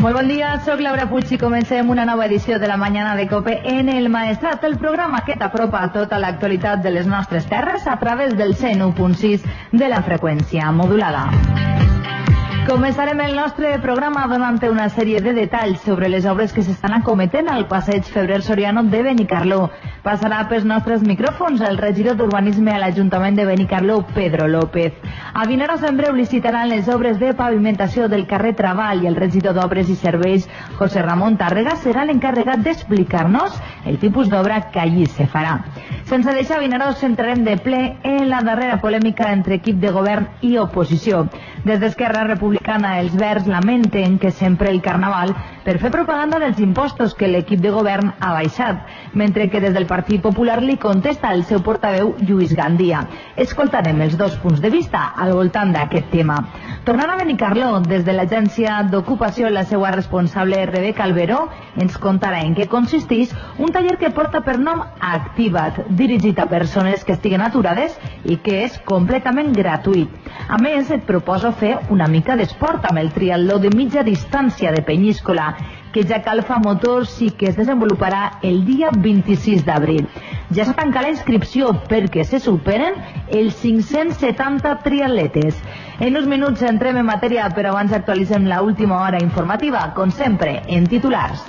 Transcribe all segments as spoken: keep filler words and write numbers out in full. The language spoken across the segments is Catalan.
Molt bon dia, soc Laura Puig i comencem una nova edició de la Mañana de COPE en el Maestrat, el programa que t'apropa a tota l'actualitat de les nostres terres a través del cent u punt sis de la freqüència modulada. Començarem el nostre programa donant una sèrie de detalls sobre les obres que s'estan acometent al passeig Febrer Soriano de Benicarló. Passarà pels nostres micròfons el regidor d'Urbanisme a l'Ajuntament de Benicarló, Pedro López. A Vinaròs en breu licitaran les obres de pavimentació del carrer Treball i el regidor d'Obres i Serveis, José Ramón Tàrrega, serà l'encarregat d'explicar-nos el tipus d'obra que allí se farà. Sense deixar Vinaròs, centrarem de ple en la darrera polèmica entre equip de govern i oposició. Des d'Esquerra Republicana, els Verds lamenten que sempre el Carnaval per fer propaganda dels impostos que l'equip de govern ha baixat, mentre que des del Partit Popular li contesta el seu portaveu Lluís Gandia. Escoltarem els dos punts de vista al voltant d'aquest tema. Tornant a Benicarló, des de l'Agència d'Ocupació, la seva responsable Rebeca Alberó ens contarà en què consisteix un taller que porta per nom Activa't, dirigit a persones que estiguen aturades i que és completament gratuït. A més, et proposo fer una mica d'esport amb el triatló de mitja distància de Penyíscola, que ja calfa motors i que es desenvoluparà el dia vint-i-sis d'abril. Ja s'ha tancat la inscripció perquè se superen els cinc-cents setanta triatletes. En uns minuts entrem en matèria, però abans actualitzem la última hora informativa, com sempre, en titulars.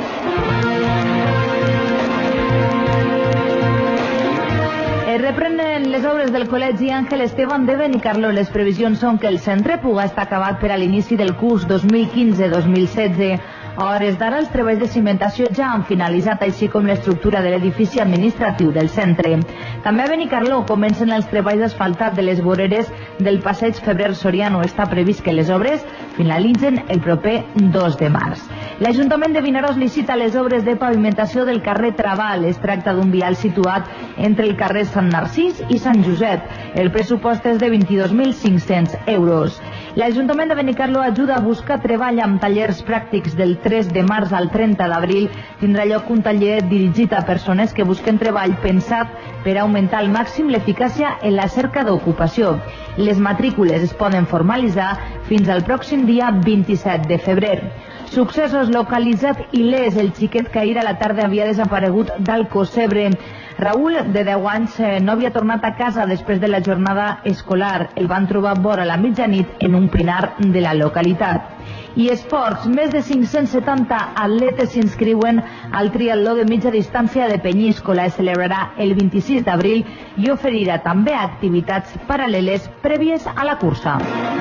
Es reprenen les obres del Col·legi Ángel Esteban de Benicarló. Les previsions són que el centre puga estar acabat per a l'inici del curs dos mil quinze dos mil setze. A hores d'ara, els treballs de cimentació ja han finalitzat, així com l'estructura de l'edifici administratiu del centre. També a Benicarló comencen els treballs d'asfaltat de les voreres del passeig Febrer Soriano. Està previst que les obres finalitzen el proper dos de març. L'Ajuntament de Vinaròs licita les obres de pavimentació del carrer Treball. Es tracta d'un vial situat entre el carrer Sant Narcís i Sant Josep. El pressupost és de vint-i-dos mil cinc-cents euros. L'Ajuntament de Benicarló ajuda a buscar treball amb tallers pràctics. Del tres de març al trenta d'abril tindrà lloc un taller dirigit a persones que busquen treball pensat per augmentar al màxim l'eficàcia en la cerca d'ocupació. Les matrícules es poden formalitzar fins al pròxim dia vint-i-set de febrer. Successos localitzat il·lès, el xiquet que ahir a la tarda havia desaparegut d'Alcossebre. Raül, de deu anys, no havia tornat a casa després de la jornada escolar. El van trobar vora la mitjanit en un pinar de la localitat. I esports, més de cinc-cents setanta atletes s'inscriuen al triatló de mitja distància de Penyíscola. Es celebrarà el vint-i-sis d'abril i oferirà també activitats paral·leles prèvies a la cursa.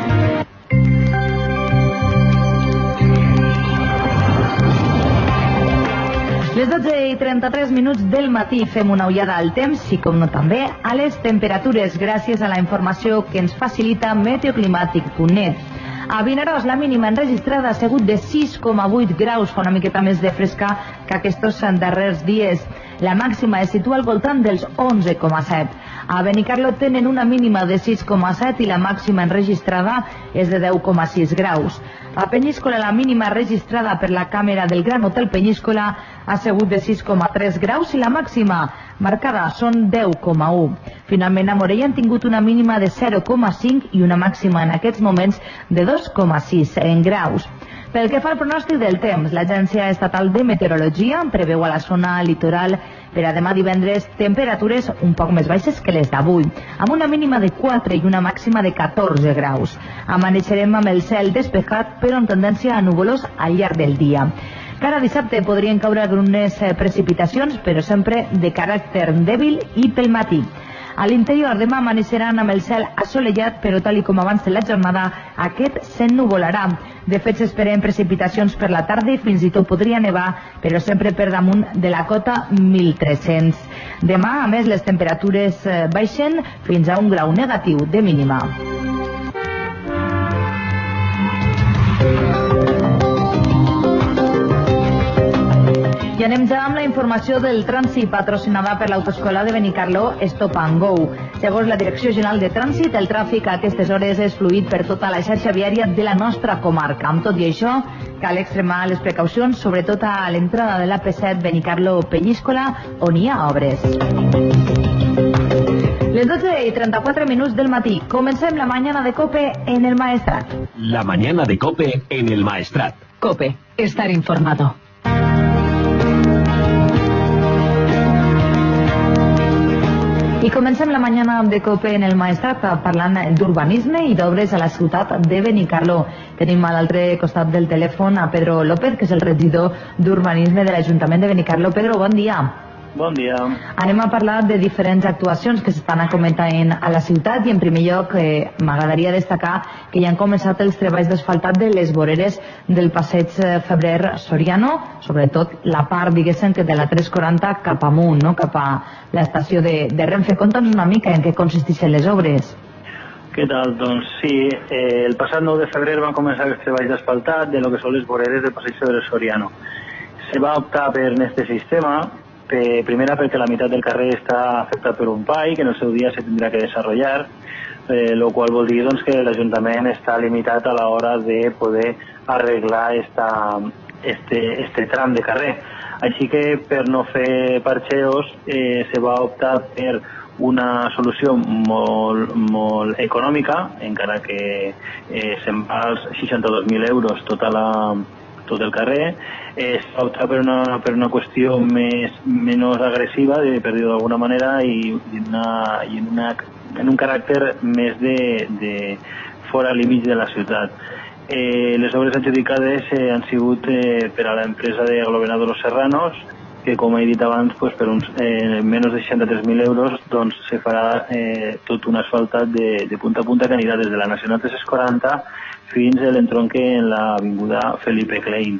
Les dotze i trenta-tres minuts del matí fem una ullada al temps i, com no també, a les temperatures, gràcies a la informació que ens facilita meteoclimàtic punt net. A Vinaròs, la mínima enregistrada ha sigut de sis coma vuit graus, fa una miqueta més de fresca que aquests darrers dies. La màxima es situa al voltant dels onze coma set. A Benicarló tenen una mínima de sis coma set i la màxima enregistrada és de deu coma sis graus. A Penyíscola, la mínima registrada per la càmera del Gran Hotel Penyíscola ha sigut de sis coma tres graus i la màxima marcada són deu coma u. Finalment, a Morella han tingut una mínima de zero coma cinc i una màxima en aquests moments de dos coma sis graus. Pel que fa al pronòstic del temps, l'Agència Estatal de Meteorologia preveu a la zona litoral per a demà divendres temperatures un poc més baixes que les d'avui, amb una mínima de quatre i una màxima de catorze graus. Amaneixerem amb el cel despejat, però en tendència a nuvolós al llarg del dia. Cada dissabte podrien caure algunes precipitacions, però sempre de caràcter dèbil i pel matí. A l'interior demà amaneixeran amb el cel assolellat, però tal i com abans de la jornada, aquest s'ennuvolarà. De fet, s'esperen precipitacions per la tarda i fins i tot podria nevar, però sempre per damunt de la cota mil tres-cents. Demà, a més, les temperatures baixen fins a un grau negatiu de mínima. I anem ja amb la informació del trànsit patrocinada per l'autoescola de Benicarló Stop and Go. Segons la Direcció General de Trànsit, el tràfic a aquestes hores és fluid per tota la xarxa viària de la nostra comarca. Amb tot i això, cal extremar les precaucions, sobretot a l'entrada de l'A P set Benicarló-Penyíscola, on hi ha obres. Les dotze i trenta-quatre minuts del matí. Comencem la mañana de COPE en el Maestrat. La mañana de COPE en el Maestrat. COPE. Estar informado. I comencem la mañana de COPE en el Maestrat parlant d'urbanisme i d'obres a la ciutat de Benicarló. Tenim a l'altre costat del telèfon a Pedro López, que és el regidor d'Urbanisme de l'Ajuntament de Benicarló. Pedro, bon dia. Bon dia. Anem a parlar de diferents actuacions que s'estan acomentant a la ciutat i en primer lloc eh, m'agradaria destacar que ja han començat els treballs d'asfaltat de les voreres del passeig Febrer Soriano, sobretot la part, diguéssim, que de la tres quaranta cap amunt, no? Cap a l'estació de, de Renfe. Conta'ns una mica en què consisteixen les obres. Què tal? Doncs sí, eh, el passat nou de febrer van començar els treballs d'asfaltat de lo que són les voreres del passeig Febrer Soriano. Se va optar per este sistema. Eh, primera perquè la meitat del carrer està afectat per un pay que en el seu dia se tindrà que desenvolupar, eh, lo qual vol dir doncs, que l'Ajuntament està limitat a l'hora de poder arreglar esta, este, este tram de carrer. Així que per no fer parxeos eh, se va optar per una solució molt, molt econòmica, encara que eh, se'n va als seixanta-dos mil euros tota la tot el carrer, es va optar per una, per una qüestió més, menys agressiva, de, per dir-ho d'alguna manera, i, i, una, i en, una, en un caràcter més de, de fora límits de la ciutat. Eh, les obres adjudicades eh, han sigut eh, per a l'empresa d'aglomeradors Los Serranos, que com he dit abans, pues, per uns eh, menys de seixanta-tres mil euros doncs, se farà eh, tot un asfaltat de, de punta a punta que anirà des de la Nacional tres quaranta fins a l'entronque en l'avinguda Felipe Klein.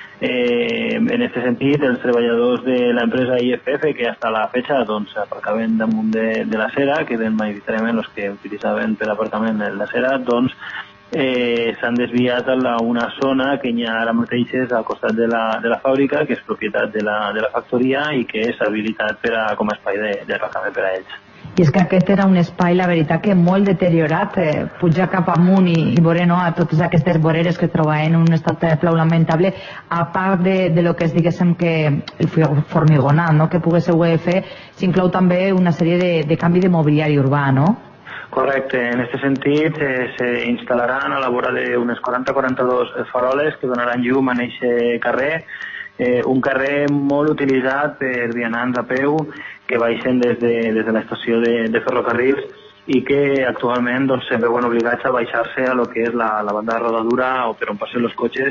Eh, en aquest sentit, els treballadors de l'empresa I F F, que hasta la fecha doncs, aparcaven damunt de, de la cera, que eren majoritàriament els que utilitzaven per aparcament la cera, doncs eh, s'han desviat a una zona que hi ha ara mateix al costat de la, de la fàbrica, que és propietat de la, de la factoria i que és habilitat per a, com a espai d'aparcament per a ells. I és que aquest era un espai, la veritat, que molt deteriorat, eh, pujar cap amunt i, i veure, no, a totes aquestes voreres que es trobaven en un estat prou lamentable, a part de, de lo que és, diguéssim, que el formigonat, no?, que poguéssiu fer, s'inclou també una sèrie de, de canvi de mobiliari urbà, no? Correcte, en aquest sentit eh, s'instal·laran a la vora d'unes quaranta a quaranta-dos faroles que donaran llum a aquest carrer, eh, un carrer molt utilitzat per vianants a peu que baixen des de, des de l'estació de, de ferrocarrils i que actualment doncs, se veuen obligats a baixar-se a lo que és la, la banda de rodadura o per on passen els cotxes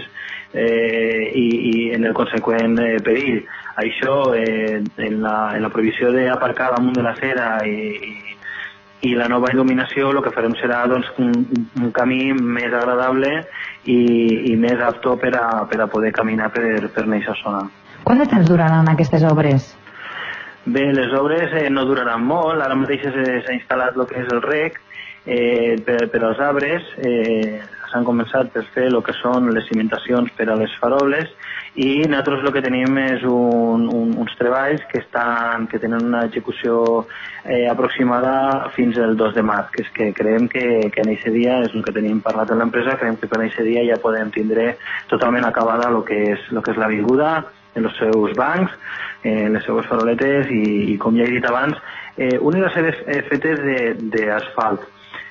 eh, i, i en el conseqüent eh, perill. Això, eh, en, la, en la prohibició d'aparcar damunt de la cera i, i i la nova il·luminació el que farem serà doncs, un, un camí més agradable i, i més apto per a, per a poder caminar per, per aquesta zona. Quant de temps duraran aquestes obres? Bé, les obres eh, no duraran molt, ara mateix s'ha instal·lat el que és el rec eh, per, per als arbres, eh, s'han començat per fer el que són les cimentacions per a les faroles i nosaltres el que tenim és un, un, uns treballs que, estan, que tenen una execució eh, aproximada fins al dos de març, que és que creiem que, que en aquest dia, és el que tenim parlat amb l'empresa, creiem que per aquest dia ja podem tindre totalment acabada el que és, lo que és l'avinguda, en els seus bancs, eh, les seues faroletes i, i com ja he dit abans, eh, unes de ser eh, fetes d'asfalt.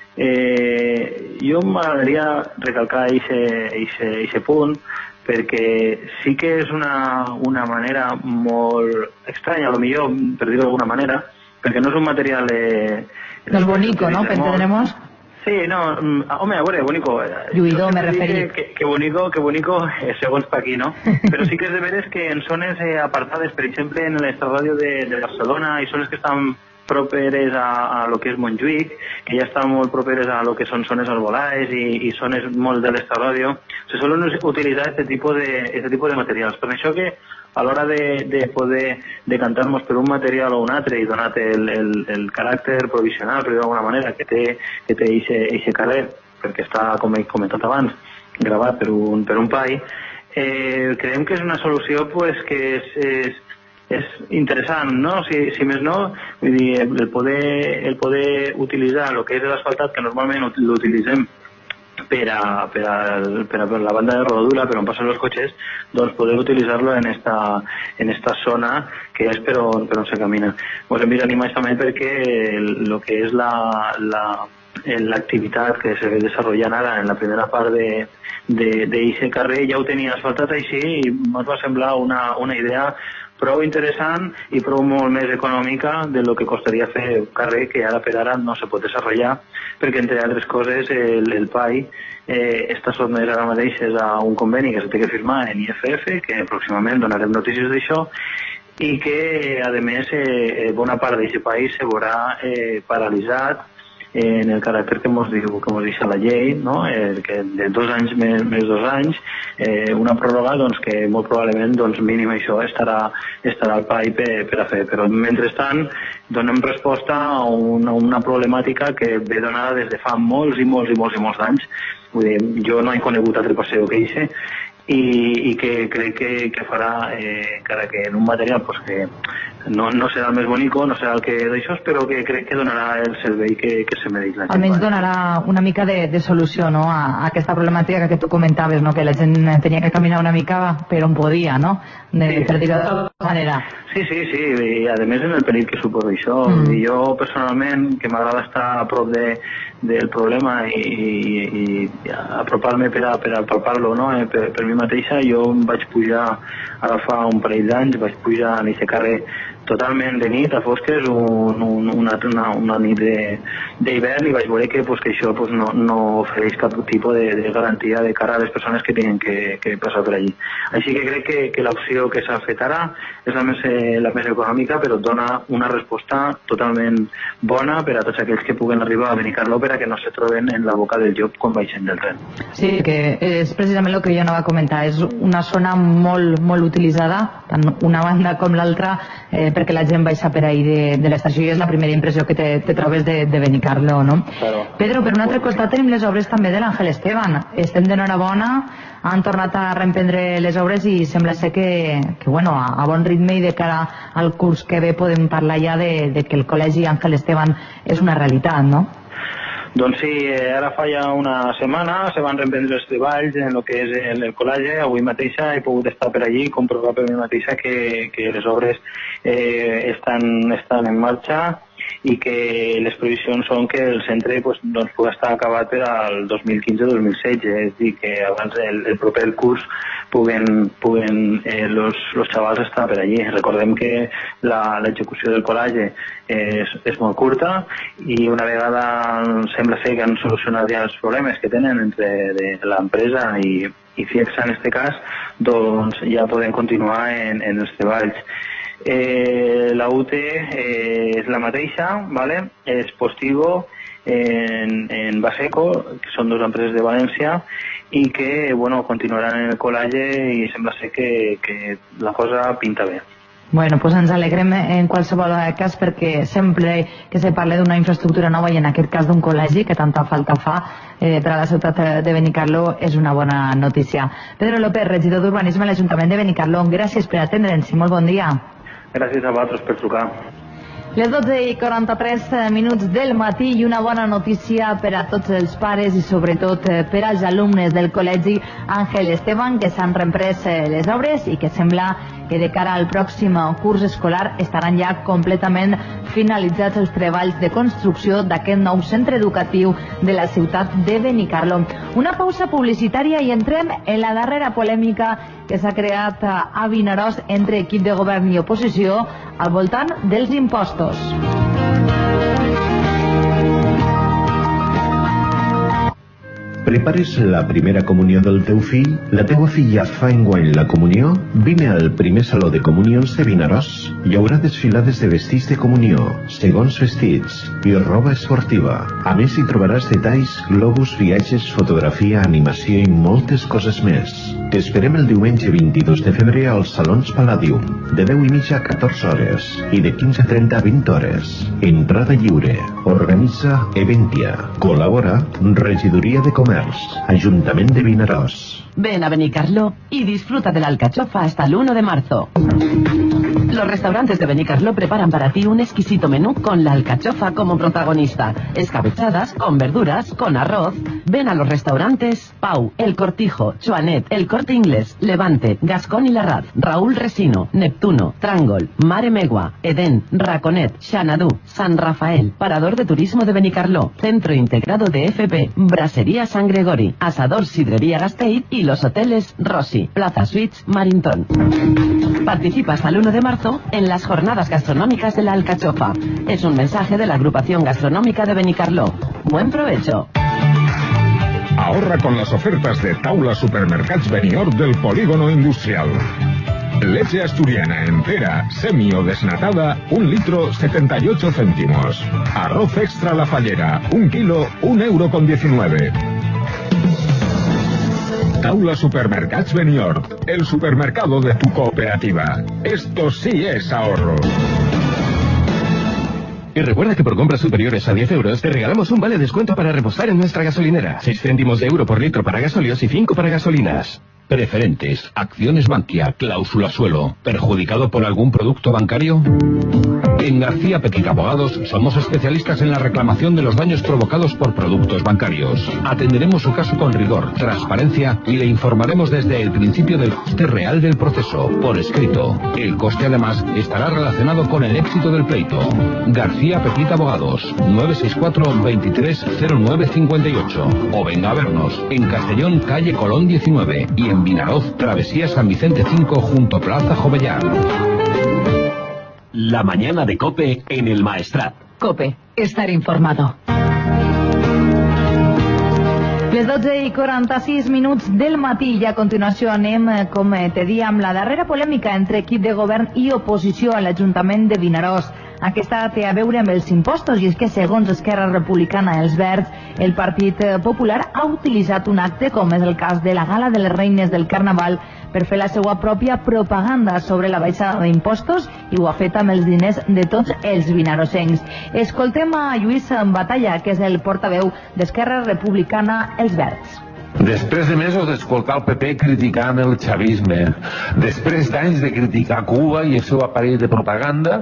Eh, jo m'agradaria recalcar aquest punt perquè sí que és una, una manera molt estranya, a lo millor, per dir-ho d'alguna manera, perquè no és un material... Eh, no és bonico, ¿no? Que entendremos. Sí, no, home, a veure, bonico. Lluïdor, me referí. Que, que bonico, que bonico, eh, segons per aquí, no? Però sí que és de veres que en zones eh, apartades, per exemple, en l'estradàdio de, de Barcelona, i zones que estan properes a, a lo que és Montjuïc, que ja estan molt properes a lo que són zones arbolaes i, i zones molt de l'estradàdio, se solen utilitzar aquest tipus de, este tipus de materials. Per això que a l'hora de, de poder decantar-nos per un material o un altre i donat el, el, el caràcter provisional, per dir d'alguna manera, que té que té eixe carrer, perquè està, com he comentat abans, gravat per un, per un pay, eh, creiem que és una solució pues, que és, és és interessant, no? Si, si més no, vull dir, el poder, el poder utilitzar el que és l'asfaltat, que normalment l'utilitzem per a, per, a, per a per la banda de rodadura, per on passen els cotxes, doncs poder utilitzar-lo en esta, en esta zona que és per on, per on se camina. Ens hem vist animats també perquè el, el que és la, la, l'activitat que se ve desenvolupant ara en la primera part de d'aquest carrer ja ho tenia asfaltat així i ens va semblar una, una idea prou interessant i prou molt més econòmica de lo que costaria fer un carrer que ara per ara no se pot desenvolupar perquè, entre altres coses, el, el P A I eh, està sotmès ara mateix a un conveni que se té que firmar en I F F, que pròximament donarem notícies d'això, i que, a més, eh, bona part d'aquest país se veurà eh, paralitzat en el caràcter que ens diu, que ens deixa la llei, no? eh, que de dos anys més, més dos anys, eh, una pròrroga doncs, que molt probablement doncs, mínim això estarà, estarà al P A I per, per a fer. Però mentrestant donem resposta a una, una problemàtica que ve donada des de fa molts i molts i molts i molts anys. Vull dir, jo no he conegut altre passeo que eixe i, i que crec que, que farà, eh, encara que en un material pues, que no, no serà el més bonico, no serà el que d'això, però que crec que donarà el servei que, que se mereix la gent. Almenys donarà una mica de, de solució, no?, a, a aquesta problemàtica que tu comentaves, no?, que la gent tenia que caminar una mica per on podia, no?, de, sí. Per dir-ho d'alguna manera. Sí, sí, sí, i a més en el perill que suposa això. Mm. I jo personalment, que m'agrada estar a prop de, del problema i, i, i apropar-me per a, per a palpar-lo, no?, eh, per, per mi mateixa, jo vaig pujar ara fa un parell d'anys, vaig pujar en aquest carrer totalment de nit, a fosques, un, un, una, una, una nit d'hivern, i vaig veure que, pues, que això pues, no, no ofereix cap tipus de, de garantia de cara a les persones que tenen que, que passar per allí. Així que crec que, que l'opció que s'ha fet ara és la més, la més econòmica, però dona una resposta totalment bona per a tots aquells que puguen arribar a Benicarló per a que no se troben en la boca del llop quan baixen del tren. Sí, que és precisament el que jo anava a comentar. És una zona molt, molt utilitzada, tant una banda com l'altra, eh, perquè la gent baixa per ahí de, de l'estació i és la primera impressió que te, te trobes de, de Benicarló, no? Claro. Pedro, per un altre costat tenim les obres també de l'Àngel Esteban. Estem d'enhorabona, han tornat a reemprendre les obres i sembla ser que, que bueno, a, a bon ritme i de cara al curs que ve podem parlar ja de, de que el Col·legi Àngel Esteban és una realitat, no? Doncs sí, ara fa ja una setmana se van reemprendre els treballs en el que és el, el col·legi. Avui mateixa he pogut estar per allí, comprovar per mi mateixa que, que les obres eh, estan, estan en marxa i que les previsions són que el centre pues, doncs, pugui estar acabat per al dos mil quinze dos mil setze, és a dir, que abans el, el proper curs puguen, puguen eh, los, los xavals estar per allí. Recordem que l'execució del col·legi és, és molt curta i una vegada sembla ser que han solucionat ja els problemes que tenen entre l'empresa i, i FIEPSA en aquest cas, doncs ja podem continuar en, en els treballs. Eh, la U T eh, és la mateixa, ¿vale? És Postigo en, en Baseco, que són dues empreses de València i que bueno, continuaran en el col·legi i sembla ser que, que la cosa pinta bé. Bueno, pues ens alegrem en qualsevol cas perquè sempre que se parla d'una infraestructura nova i en aquest cas d'un col·legi que tanta falta fa eh, per a la ciutat de Benicarló és una bona notícia. Pedro López, regidor d'Urbanisme a l'Ajuntament de Benicarló, gràcies per atendre'ns i molt bon dia. Gràcies a vosaltres per trucar. Les dotze i quaranta-tres minuts del matí i una bona notícia per a tots els pares i sobretot per als alumnes del Col·legi Àngel Esteban, que s'han reemprès les obres i que sembla que de cara al pròxim curs escolar estaran ja completament finalitzats els treballs de construcció d'aquest nou centre educatiu de la ciutat de Benicarló. Una pausa publicitària i entrem en la darrera polèmica que s'ha creat a Vinaròs entre equip de govern i oposició al voltant dels impostos. Prepares la primera comunió del teu fill? La teua filla fa enguany la comunió? Vine al primer saló de comunions de Vinaròs. Hi haurà desfilades de vestits de comunió, segons vestits i roba esportiva. A més, hi trobaràs detalls, globus, viatges, fotografia, animació i moltes coses més. T'esperem el diumenge vint-i-dos de febrer als Salons Palladium, de deu i mitja a catorze hores i de quinze trenta a vint hores. Entrada lliure. Organitza Eventia. Col·labora Regidoria de Comerç, Ayuntament de Vinaròs. Ven a Benicarló y disfruta de la alcachofa hasta el uno de marzo. Los restaurantes de Benicarló preparan para ti un exquisito menú con la alcachofa como protagonista. Escabechadas, con verduras, con arroz. Ven a los restaurantes Pau, El Cortijo, Chuanet, El Corte Inglés, Levante, Gascón y Larraz, Raúl Resino, Neptuno, Tràngol, Mare Megua, Edén, Raconet, Xanadu, San Rafael, Parador de Turismo de Benicarló, Centro Integrado de F P, Brasería San Gregori, Asador Sidrería Gasteiz y los hoteles Rossi, Plaza Suites, Marintón. Participa hasta el uno de marzo en las jornadas gastronómicas de la alcachofa. Es un mensaje de la agrupación gastronómica de Benicarló. Buen provecho. Ahorra con las ofertas de Taula Supermercats Benihor del Polígono Industrial. Leche asturiana entera, semi o desnatada, un litro setenta y ocho céntimos. Arroz extra La Fallera, un kilo, un euro con diecinueve. Taula Supermercats Benihor, el supermercado de tu cooperativa. Esto sí es ahorro. Y recuerda que por compras superiores a diez euros te regalamos un vale de descuento para repostar en nuestra gasolinera. seis céntimos de euro por litro para gasóleos y cinco para gasolinas. Preferentes, acciones Bankia, cláusula suelo. ¿Perjudicado por algún producto bancario? En García Petit Abogados somos especialistas en la reclamación de los daños provocados por productos bancarios. Atenderemos su caso con rigor, transparencia y le informaremos desde el principio del coste real del proceso, por escrito. El coste además estará relacionado con el éxito del pleito. García Petit Abogados, nueve seis cuatro, veintitrés, cero nueve cincuenta y ocho. O venga a vernos en Castellón, calle Colón diecinueve y en Vinaroz, Travesía San Vicente cinco junto Plaza Jovellar. La mañana de COPE en el Maestrat. COPE, estar informado. Les dotze i quaranta-sis minuts del matí i a continuació anem, com te dia, amb la darrera polèmica entre equip de govern i oposició a l'Ajuntament de Vinaròs. Aquesta té a veure amb els impostos i és que, segons Esquerra Republicana Els Verds, el Partit Popular ha utilitzat un acte, com és el cas de la Gala de les Reines del Carnaval, per fer la seva pròpia propaganda sobre la baixada d'impostos i ho ha fet amb els diners de tots els vinarossencs. Escoltem a Lluís Batalla, que és el portaveu d'Esquerra Republicana Els Verds. Després de mesos d'escoltar el P P criticant el chavisme, després d'anys de criticar Cuba i el seu aparell de propaganda,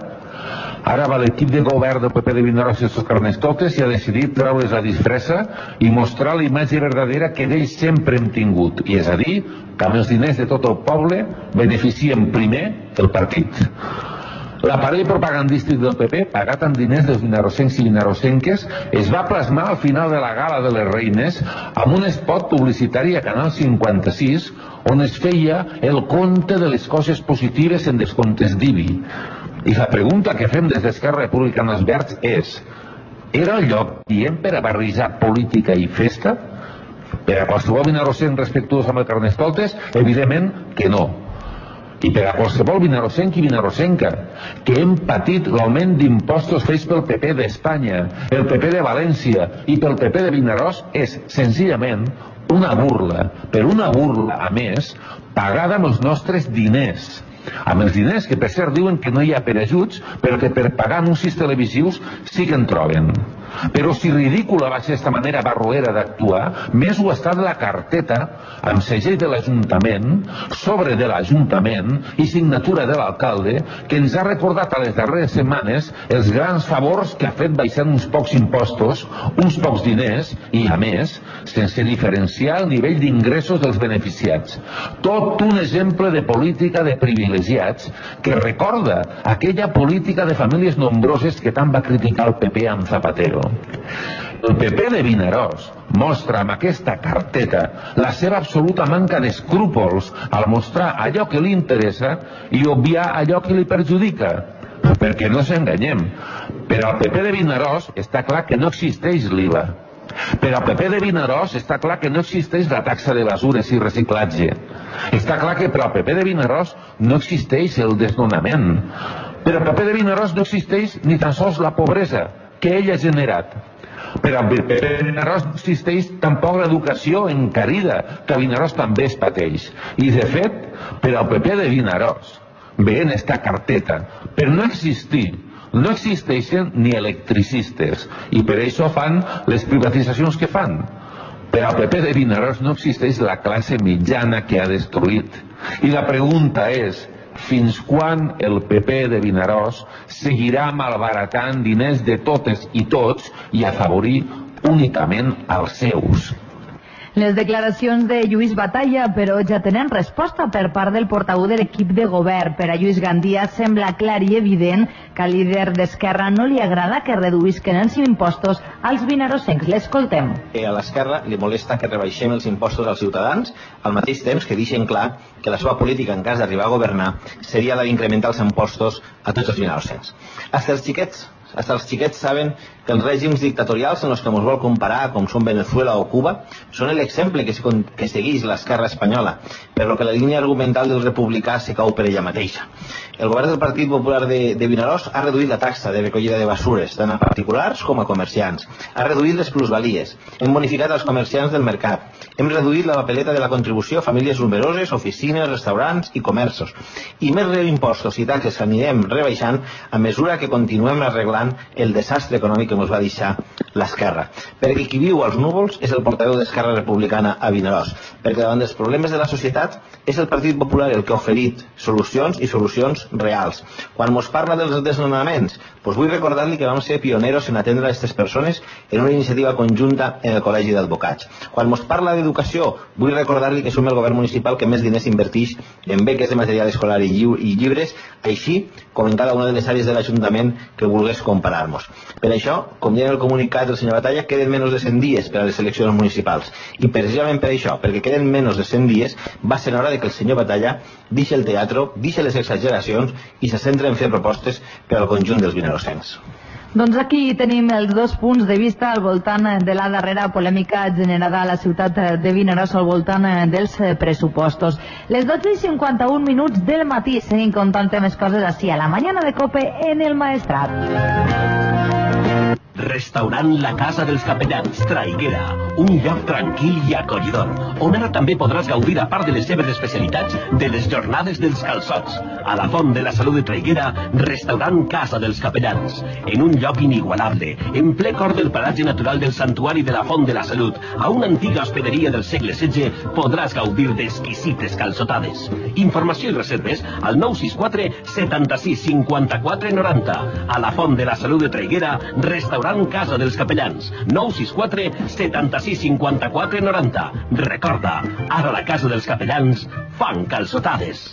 ara va l'equip de govern del P P de Vinaròs i els seus carnestotes i ha decidit treure's la disfressa i mostrar la imatge verdadera que d'ells sempre hem tingut, i és a dir, que amb els diners de tot el poble beneficien primer el partit. L'aparell propagandístic del P P, pagat amb diners dels vinarossencs i vinarossenques, es va plasmar al final de la Gala de les Reines amb un spot publicitari a Canal cinquanta-sis on es feia el conte de les coses positives en descomptes d'I B I. I la pregunta que fem des d'Esquerra Republicana Els Verds és: era el lloc dient per a barrejar política i festa? Per a qualsevol vinarossenc respectuós amb el carnestoltes, evidentment que no. I per a qualsevol vinarossenc i vinarossenca que hem patit l'augment d'impostos fets pel P P d'Espanya, el P P de València i pel P P de Vinaròs, és senzillament una burla, però una burla, a més, pagada amb els nostres diners. Amb els diners que, per cert, diuen que no hi ha per ajuts, però que per pagar anuncis televisius sí que en troben. Però si ridícula va ser esta manera barroera d'actuar, més ho ha estat la carteta amb segell de l'Ajuntament, sobre de l'Ajuntament i signatura de l'alcalde, que ens ha recordat a les darreres setmanes els grans favors que ha fet baixant uns pocs impostos, uns pocs diners i, a més, sense diferenciar el nivell d'ingressos dels beneficiats. Tot un exemple de política de privilegiats que recorda aquella política de famílies nombroses que tant va criticar el P P amb Zapatero. El P P de Vinaròs mostra amb aquesta carteta la seva absoluta manca d'escrúpols al mostrar allò que li interessa i obviar allò que li perjudica. Perquè no s'enganyem, per al P P de Vinaròs està clar que no existeix l'I V A. Per al P P de Vinaròs està clar que no existeix la taxa de basures i reciclatge. Està clar que per al P P de Vinaròs no existeix el desnonament. Per al P P de Vinaròs no existeix ni tan sols la pobresa que ell ha generat. Per al P P de Vinaròs no existeix tampoc l'educació encarida, que a Vinaròs també es pateix. I, de fet, per al P P de Vinaròs, veient esta carteta, per no existir, no existeixen ni electricistes, i per això fan les privatitzacions que fan. Per al P P de Vinaròs no existeix la classe mitjana que ha destruït. I la pregunta és: fins quan el P P de Vinaròs seguirà malbaratant diners de totes i tots i afavorir únicament als seus. Les declaracions de Lluís Batalla, però, ja tenen resposta per part del portaveu de l'equip de govern. Per a Lluís Gandia sembla clar i evident que al líder d'Esquerra no li agrada que reduïsquen els impostos als vinarosencs. L'escoltem. A l'Esquerra li molesta que rebaixem els impostos als ciutadans, al mateix temps que deixen clar que la seva política, en cas d'arribar a governar, seria la d'incrementar els impostos a tots els vinarosencs. Hasta els xiquets Hasta els xiquets saben que els règims dictatorials en els que ens vol comparar, com són Venezuela o Cuba, són l'exemple que, que segueix l'esquerra espanyola, per lo que la línia argumental del republicà se cau per ella mateixa. El govern del Partit Popular de, de Vinaròs ha reduït la taxa de recollida de basures, tant a particulars com a comerciants. Ha reduït les plusvalies. Hem bonificat els comerciants del mercat. Hem reduït la papeleta de la contribució a famílies numeroses, oficines, restaurants i comerços. I més reimpostos i taxes que anirem rebaixant a mesura que continuem arreglant el desastre econòmic que ens va deixar l'esquerra. Perquè qui viu als núvols és el portaveu d'Esquerra Republicana a Vinaròs. Perquè davant dels problemes de la societat és el Partit Popular el que ha oferit solucions i solucions reals. Quan ens parla dels desnonaments, doncs vull recordar-li que vam ser pioneros en atendre a aquestes persones en una iniciativa conjunta en el Col·legi d'Advocats. Quan ens parla d'educació, vull recordar-li que som el govern municipal que més diners invertix en beques de material escolar i, lliu i llibres, així com en cada una de les àrees de l'Ajuntament que volgués comparar-nos. Per això, com deia en el comunicat del senyor Batalla, queden menys de cent dies per a les eleccions municipals. I precisament per això, perquè queden menys de cent dies, va ser hora de que el senyor Batalla deixi el teatre, deixi les exageracions i se centra en fer propostes per al conjunt dels vinarosencs. Doncs aquí tenim els dos punts de vista al voltant de la darrera polèmica generada a la ciutat de Vinaròs al voltant dels pressupostos. Les dotze i cinquanta-un minuts del matí, seguim contant més coses així a la mañana de COPE en el Maestrat. Restaurant La Casa dels Capellans, Traiguera, un lloc tranquil i acollidor, on ara també podràs gaudir, a part de les seves especialitats, de les jornades dels calçots. A la Font de la Salut de Traiguera, restaurant Casa dels Capellans, en un lloc inigualable, en ple cor del paratge natural del Santuari de la Font de la Salut, a una antiga hospederia del segle setze, podràs gaudir d'exquisites calçotades. Informació i reserves al nou sis quatre setanta-sis cinquanta-quatre noranta. A la Font de la Salut de Traiguera, restaurant Casa dels Capellans, nou sis quatre setanta-sis cinquanta-quatre noranta. Recorda, ara la Casa dels Capellans fan calçotades.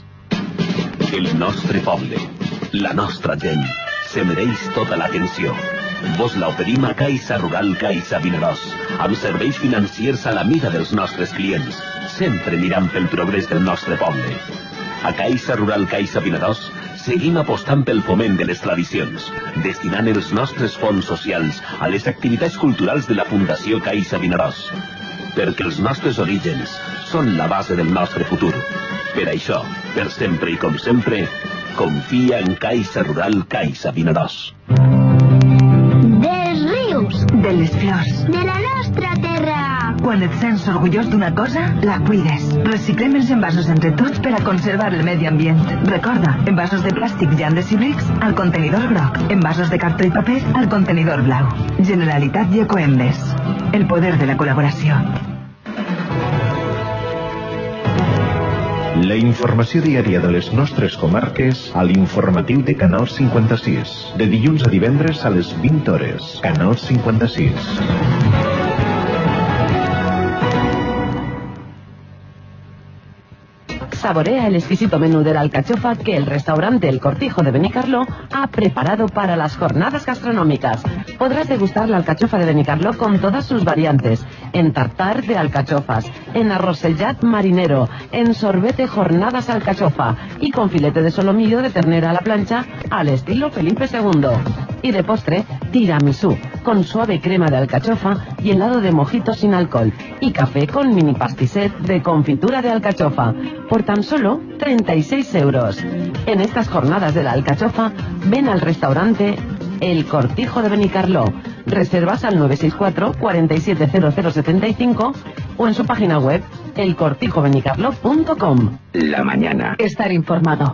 El nostre poble, la nostra gent, se mereix tota l'atenció. Vos l'oferim a Caixa Rural Caixa Vinaròs, amb serveis financiers a la mida dels nostres clients, sempre mirant pel progrés del nostre poble. A Caixa Rural Caixa Vinaròs seguim apostant pel foment de les tradicions, destinant els nostres fons socials a les activitats culturals de la Fundació Caixa Vinaròs, perquè els nostres orígens són la base del nostre futur. Per això, per sempre i com sempre, confia en Caixa Rural Caixa Vinaròs. Dels rius, de les flors, de la nostra terra. Quan et sents orgullós d'una cosa, la cuides. Reciclem els envasos entre tots per a conservar el medi ambient. Recorda, envasos de plàstic llandes i brics al contenidor groc, envasos de cartró i paper al contenidor blau. Generalitat i Ecoembes. El poder de la col·laboració. La informació diària de les nostres comarques a l'informatiu de Canal cinquanta-sis. De dilluns a divendres a les vint hores. Canal cinquanta-sis. Saborea el exquisito menú de la alcachofa que el restaurante El Cortijo de Benicarló ha preparado para las jornadas gastronómicas. Podrás degustar la alcachofa de Benicarló con todas sus variantes, en tartar de alcachofas, en arrosellat marinero, en sorbete jornadas alcachofa y con filete de solomillo de ternera a la plancha al estilo Felipe segundo. Y de postre, tiramisú, con suave crema de alcachofa y helado de mojito sin alcohol, y café con mini pastisset de confitura de alcachofa, por tan solo treinta y seis euros. En estas jornadas de la alcachofa, ven al restaurante El Cortijo de Benicarló. Reservas al nueve seis cuatro, cuatro siete cero cero siete cinco o en su página web el cortijo benicarló punto com. La mañana. Estar informado.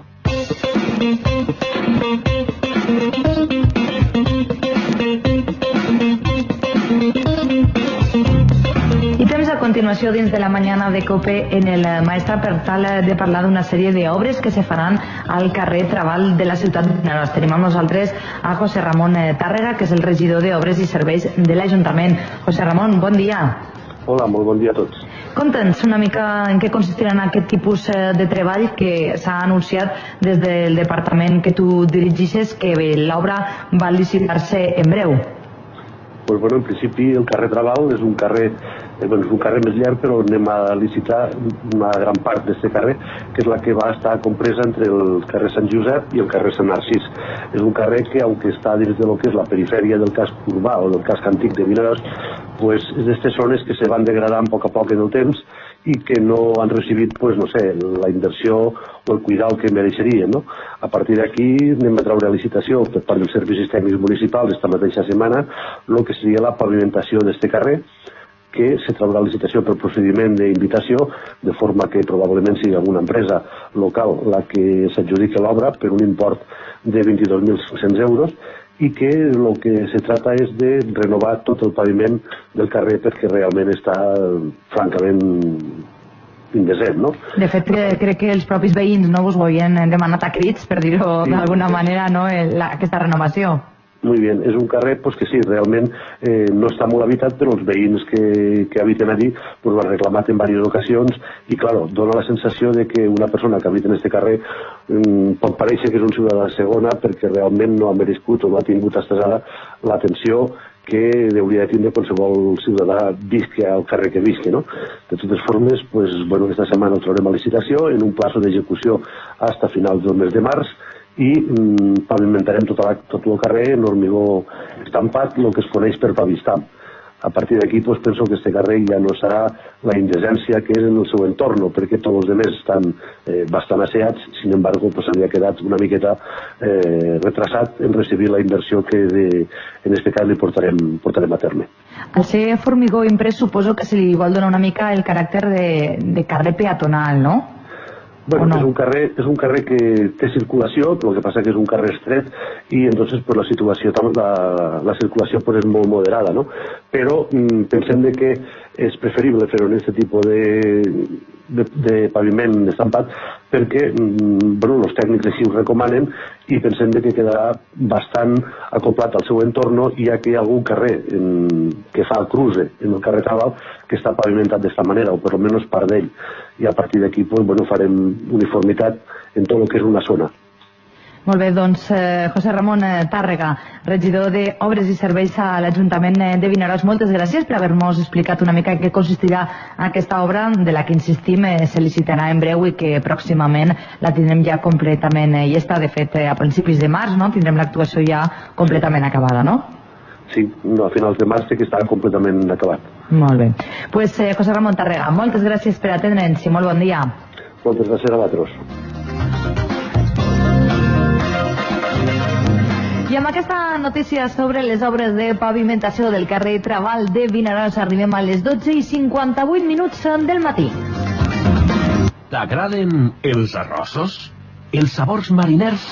I temps a continuació dins de la mañana de COPE en el Maestrat per tal de parlar d'una sèrie d'obres que se faran al carrer Trabal de la ciutat de Vinaròs. Tenim amb nosaltres a José Ramón Tàrrega, que és el regidor d'Obres i Serveis de l'Ajuntament. José Ramón, bon dia. Hola, molt bon dia a tots. Conta'ns una mica en què consistiran aquest tipus de treball que s'ha anunciat des del departament que tu dirigixes, que l'obra va licitar-se en breu. Pues bueno, en principi el carrer Trabal és un carrer, eh, bueno, és un carrer més llarg, però anem a licitar una gran part d'aquest carrer, que és la que va estar compresa entre el carrer Sant Josep i el carrer Sant Narcís. És un carrer que, aunque està dins de lo que és la perifèria del casc urbà o del casc antic de Vinaròs, pues és d'aquestes zones que se van degradant a poc a poc en el temps i que no han recibit, pues, no sé, la inversió o el cuidado que mereixerien, no? A partir d'aquí anem a treure a licitació per part dels servicis tècnics municipals esta mateixa setmana el que seria la pavimentació d'aquest carrer, que se traurà a licitació per procediment d'invitació, de forma que probablement sigui alguna empresa local la que s'adjudique l'obra per un import de vint-i-dos mil cinc-cents euros, i que el que se trata és de renovar tot el paviment del carrer perquè realment està francament indecent, no? De fet, crec que els propis veïns no vos ho havien demanat a crits, per dir-ho sí, d'alguna manera, no? La, aquesta renovació. Muy bien, és un carrer pues, que sí, realment eh, no està molt habitat, però els veïns que, que habiten allí pues, ho han reclamat en diverses ocasions i, claro, dona la sensació de que una persona que habita en aquest carrer mm, pot parèixer que és un ciutadà de segona perquè realment no ha merescut o no ha tingut estasada l'atenció que hauria de tindre qualsevol ciutadà visqui al carrer que visqui, no? De totes formes, pues, bueno, aquesta setmana ho traurem a licitació en un plaç d'execució fins a finals del mes de març i mm, pavimentarem tot, la, tot el carrer en hormigó estampat, el que es coneix per pavistam. A partir d'aquí pues, penso que este carrer ja no serà la indecència que és en el seu entorn, perquè tots els altres estan eh, bastant asseats, sin embargo pues, havia quedat una miqueta eh, retrasat en recibir la inversió que de, en este cas li portarem, portarem a terme. Al ser formigó imprès suposo que se li vol donar una mica el caràcter de, de carrer peatonal, no? Bueno, no? és, un carrer, és un carrer que té circulació, el que passa que és un carrer estret i entonces pues, la situació, la, la circulació pues, és molt moderada, no? Però mm, pensem de que és preferible fer-ho en aquest tipus de, de, de paviment estampat perquè mm, bueno, els tècnics així ho recomanen i pensem de que quedarà bastant acoplat al seu entorn, ja que hi ha algun carrer en, que fa el cruce en el carrer Trabal que està pavimentat d'esta manera, o per almenys part d'ell, i a partir d'aquí pues, bueno, farem uniformitat en tot el que és una zona. Molt bé, doncs eh, José Ramón Tàrrega, regidor d'Obres i Serveis a l'Ajuntament de Vinaròs, moltes gràcies per haver-nos explicat una mica en què consistirà aquesta obra, de la que insistim eh, se licitarà en breu i que pròximament la tindrem ja completament eh, i està de fet eh, a principis de març, no? Tindrem l'actuació ja completament acabada, no? Sí, no, a finals de març que estarà completament acabat. Molt bé. Pues eh, José Ramón Tàrrega, moltes gràcies per atendre'ns i molt bon dia. Moltes gràcies a vosaltres. I amb aquesta notícia sobre les obres de pavimentació del carrer Trabal de Vinaròs arribem a les dotze i cinquanta-vuit minuts del matí. T'agraden els arrossos? Els sabors mariners?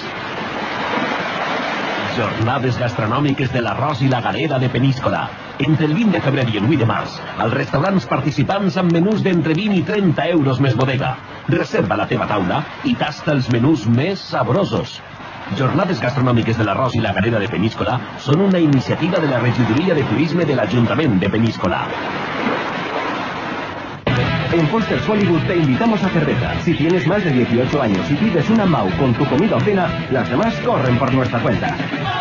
Jornades gastronòmiques de l'arròs i la galera de Peníscola. Entre el vint de febrer i el vuit de març, als restaurants participants amb menús d'entre vint i trenta euros més bodega. Reserva la teva taula i tasta els menús més sabrosos. Jornades gastronòmiques de l'arròs i la galera de Peníscola són una iniciativa de la Regidoria de Turisme de l'Ajuntament de Peníscola. En Posters Hollywood te invitamos a cerveza. Si tienes más de dieciocho años y pides una M A U con tu comida o cena, las demás corren por nuestra cuenta.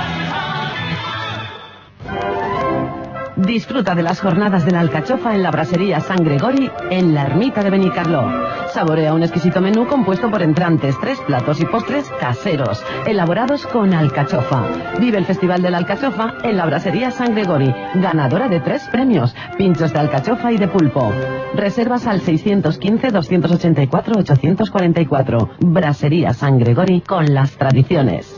Disfruta de las jornadas de la alcachofa en la brasería San Gregori en la ermita de Benicarló. Saborea un exquisito menú compuesto por entrantes, tres platos y postres caseros, elaborados con alcachofa. Vive el Festival de la Alcachofa en la brasería San Gregori, ganadora de tres premios, pinchos de alcachofa y de pulpo. Reservas al seiscientos quince, doscientos ochenta y cuatro, ochocientos cuarenta y cuatro. Brasería San Gregori con las tradiciones.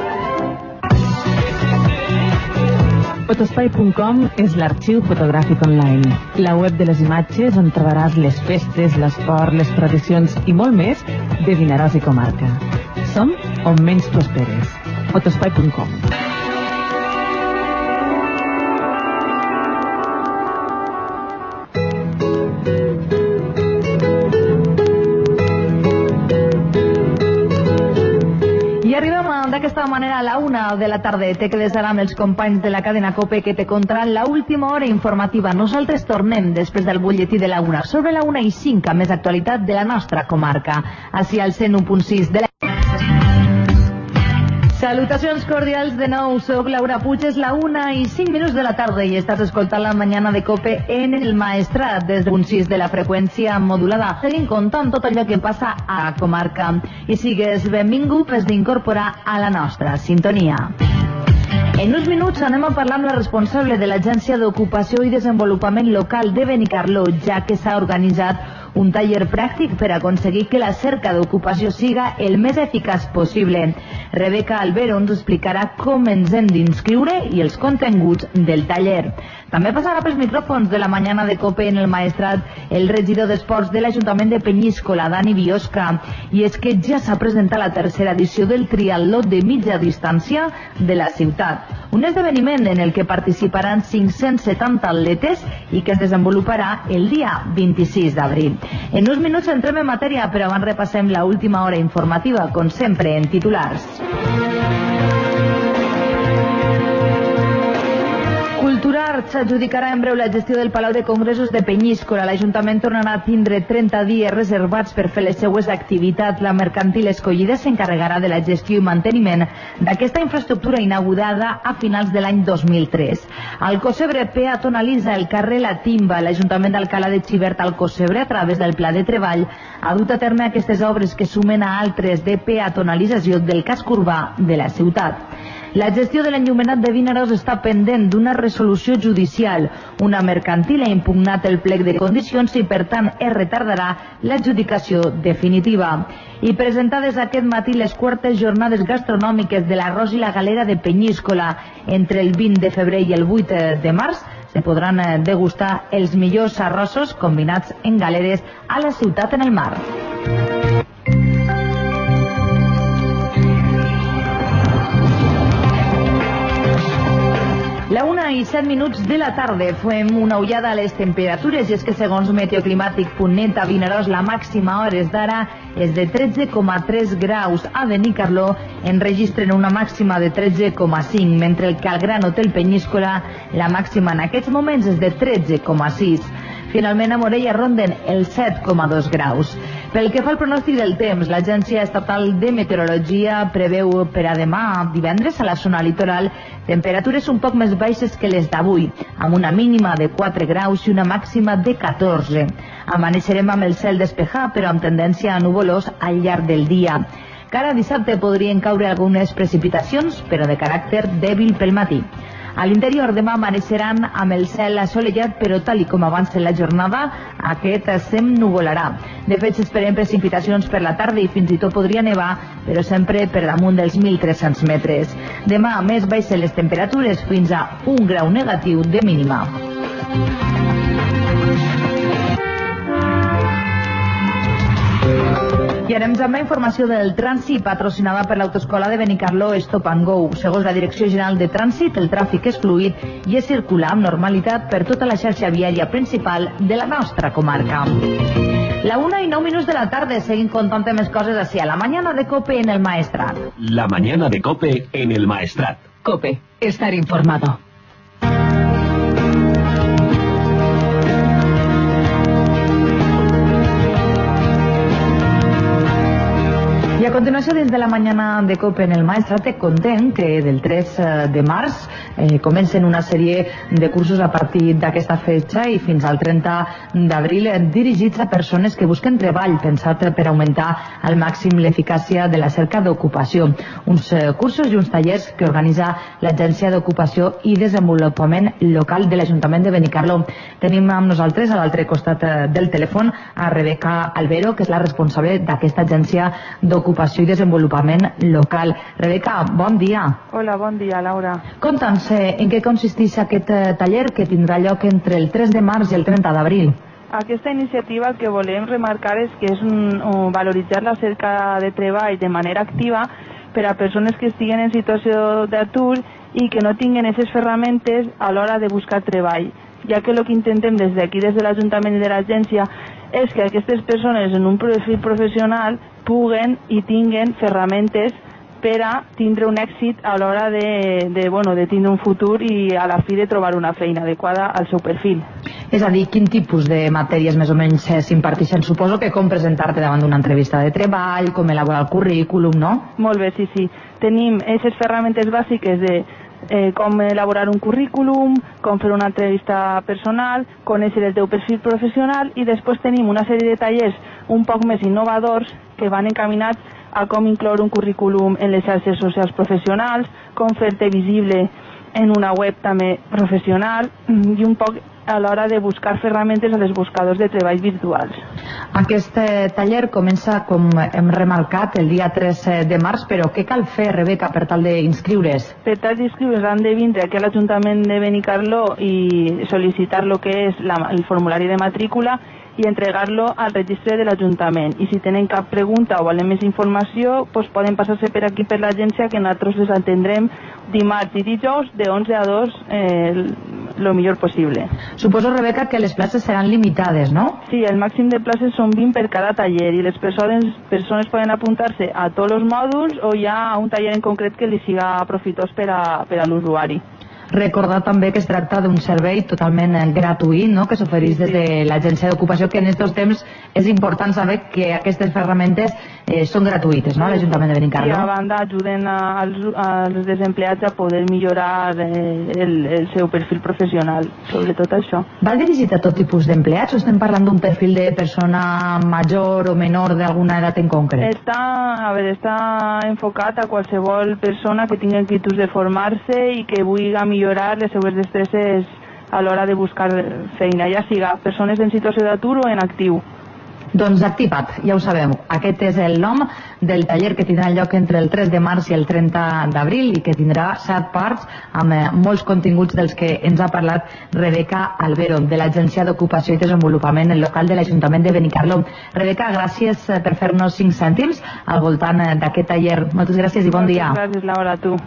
Fotospai punt com és l'arxiu fotogràfic online, la web de les imatges on trobaràs les festes, l'esport, les tradicions i molt més de Vinaròs i comarca. Som on menys tu esperes. Fotospai punt com. d'aquesta manera a la una de la tarda te quedes ara amb els companys de la cadena COPE que te contaran la última hora informativa. Nosaltres tornem després del butlletí de la una sobre la una i cinc a més actualitat de la nostra comarca. Així al cent u punt sis de la... Salutacions cordials de nou, soc Laura Puig, és la una i cinc minuts de la tarda i estàs escoltant la mañana de COPE en el Maestrat des d'un sis de la freqüència modulada. Seguim contant tot allò que passa a la comarca i sigues benvingut des d'incorporar a la nostra sintonia. En uns minuts anem a parlar amb la responsable de l'Agència d'Ocupació i Desenvolupament Local de Benicarló, ja que s'ha organitzat un taller pràctic per aconseguir que la cerca d'ocupació siga el més eficaç possible. Rebeca Albero ens explicarà com ens hem d'inscriure i els continguts del taller. També passarà pels micròfons de la mañana de COPE en el Maestrat el regidor d'Esports de l'Ajuntament de Penyíscola, Dani Biosca, i és que ja s'ha presentat la tercera edició del triatló de mitja distància de la ciutat. Un esdeveniment en el que participaran cinc-cents setanta atletes i que es desenvoluparà el dia vint-i-sis d'abril. En uns minuts entrem en matèria, però abans repassem la última hora informativa, com sempre, en titulars. Culturart s'adjudicarà en breu la gestió del Palau de Congressos de Penyíscola. L'Ajuntament tornarà a tindre trenta dies reservats per fer les seues activitats. La mercantil escollida s'encarregarà de la gestió i manteniment d'aquesta infraestructura inaugurada a finals de l'any dos mil tres. Alcocebre peatonalitza el carrer La Timba. L'Ajuntament d'Alcalá de Xivert Alcocebre, a través del Pla de Treball, ha dut a terme aquestes obres que sumen a altres de peatonalització del casc urbà de la ciutat. La gestió de l'enllumenat de Vinaròs està pendent d'una resolució judicial. Una mercantil ha impugnat el plec de condicions i, per tant, es retardarà l'adjudicació definitiva. I presentades aquest matí les quartes jornades gastronòmiques de l'arròs i la galera de Penyíscola. Entre el vint de febrer i el vuit de març se podran degustar els millors arrossos combinats en galeres a la ciutat en el mar. La una i set minuts de la tarda fem una ullada a les temperatures i és que segons meteoclimàtic punt net a Vinaròs la màxima a hores d'ara és de tretze coma tres graus. A Benicarló en registren una màxima de tretze coma cinc, mentre que al Gran Hotel Penyíscola la màxima en aquests moments és de tretze coma sis. Finalment a Morella ronden els set coma dos graus. Pel que fa al pronòstic del temps, l'Agència Estatal de Meteorologia preveu per a demà divendres a la zona litoral temperatures un poc més baixes que les d'avui, amb una mínima de quatre graus i una màxima de catorze. Amaneixerem amb el cel despejat, però amb tendència a nuvolós al llarg del dia. Cara dissabte podrien caure algunes precipitacions, però de caràcter dèbil pel matí. A l'interior demà amaneixeran amb el cel assolellat, però tal i com avança la jornada, aquest s'ennuvolarà. De fet, s'esperen precipitacions per la tarda i fins i tot podria nevar, però sempre per damunt dels mil tres-cents metres. Demà, a més, baixen les temperatures fins a un grau negatiu de mínima. I anem amb la informació del trànsit patrocinada per l'autoescola de Benicarló Stop and Go. Segons la Direcció General de Trànsit, el tràfic és fluid i es circula amb normalitat per tota la xarxa viària principal de la nostra comarca. La una i nou minuts de la tarda, seguim contant més coses així a la mañana de COPE en el Maestrat. La mañana de COPE en el Maestrat. COPE, estar informado. I a continuació, dins de la mañana de COPE en el Maestrat, te contem que del tres de març eh, comencen una sèrie de cursos a partir d'aquesta fetge i fins al trenta d'abril dirigits a persones que busquen treball, pensat per augmentar al màxim l'eficàcia de la cerca d'ocupació. Uns eh, cursos i uns tallers que organitza l'Agència d'Ocupació i Desenvolupament Local de l'Ajuntament de Benicarló. Tenim amb nosaltres a l'altre costat eh, del telèfon a Rebeca Albero, que és la responsable d'aquesta Agència d'Ocupació i Desenvolupament Local. Rebeca, bon dia. Hola, bon dia, Laura. Conta'ns en què consisteix aquest taller que tindrà lloc entre el tres de març i el trenta d'abril. Aquesta iniciativa el que volem remarcar és que és un, un, valoritzar la cerca de treball de manera activa per a persones que estiguen en situació d'atur i que no tinguen aquestes ferramentes a l'hora de buscar treball, ja que el que intentem des d'aquí, des de l'Ajuntament i de l'Agència, és que aquestes persones en un perfil professional puguen i tinguen ferramentes per a tindre un èxit a l'hora de, de, bueno, de tindre un futur i a la fi de trobar una feina adequada al seu perfil. És a dir, quin tipus de matèries més o menys s'imparteixen? Suposo que com presentar-te davant d'una entrevista de treball, com elaborar el currículum, no? Molt bé, sí, sí. Tenim aquestes ferramentes bàsiques de eh, com elaborar un currículum, com fer una entrevista personal, conèixer el teu perfil professional, i després tenim una sèrie de tallers un poc més innovadors que van encaminats a com incloure un currículum en les xarxes socials professionals, com fer-te visible en una web també professional i un poc a l'hora de buscar ferramentes a les buscadors de treball virtuals. Aquest taller comença, com hem remarcat, el dia tres de març, però què cal fer, Rebeca, per tal d'inscriure's? Per tal d'inscriure's han de vindre aquí a l'Ajuntament de Benicarló i sol·licitar lo que és la, el formulari de matrícula i entregar-lo al registre de l'Ajuntament. I si tenen cap pregunta o volen més informació, doncs poden passar-se per aquí per l'agència, que nosaltres les atendrem dimarts i dijous de onze a dos eh, lo millor possible. Suposo, Rebeca, que les places seran limitades, no? Sí, el màxim de places són vint per cada taller i les persones, persones poden apuntar-se a tots els mòduls o ja a un taller en concret que li siga profitós per a, per a l'usuari. Recordar també que es tracta d'un servei totalment gratuït, no?, que s'ofereix des de l'Agència d'Ocupació, que en aquests temps és important saber que aquestes ferramentes eh, són gratuïtes, no?, a l'Ajuntament de Benicarló. I a banda ajuden a, als, als desempleats a poder millorar eh, el, el seu perfil professional, sobretot això. Va dirigit a tot tipus d'empleats o estem parlant d'un perfil de persona major o menor d'alguna edat en concret? Està, a veure, està enfocat a qualsevol persona que tingui inquietuds de formar-se i que vulgui millorar les seues destreses a l'hora de buscar feina, ja siga persones en situació d'atur o en actiu. Doncs Activa't, ja ho sabeu. Aquest és el nom del taller que tindrà lloc entre el tres de març i el trenta d'abril i que tindrà set parts amb eh, molts continguts dels que ens ha parlat Rebeca Albero, de l'Agència d'Ocupació i Desenvolupament local de l'Ajuntament de Benicarló. Rebeca, gràcies per fer-nos cinc cèntims al voltant d'aquest taller. Moltes gràcies i bon dia. Moltes gràcies, Laura, a tu.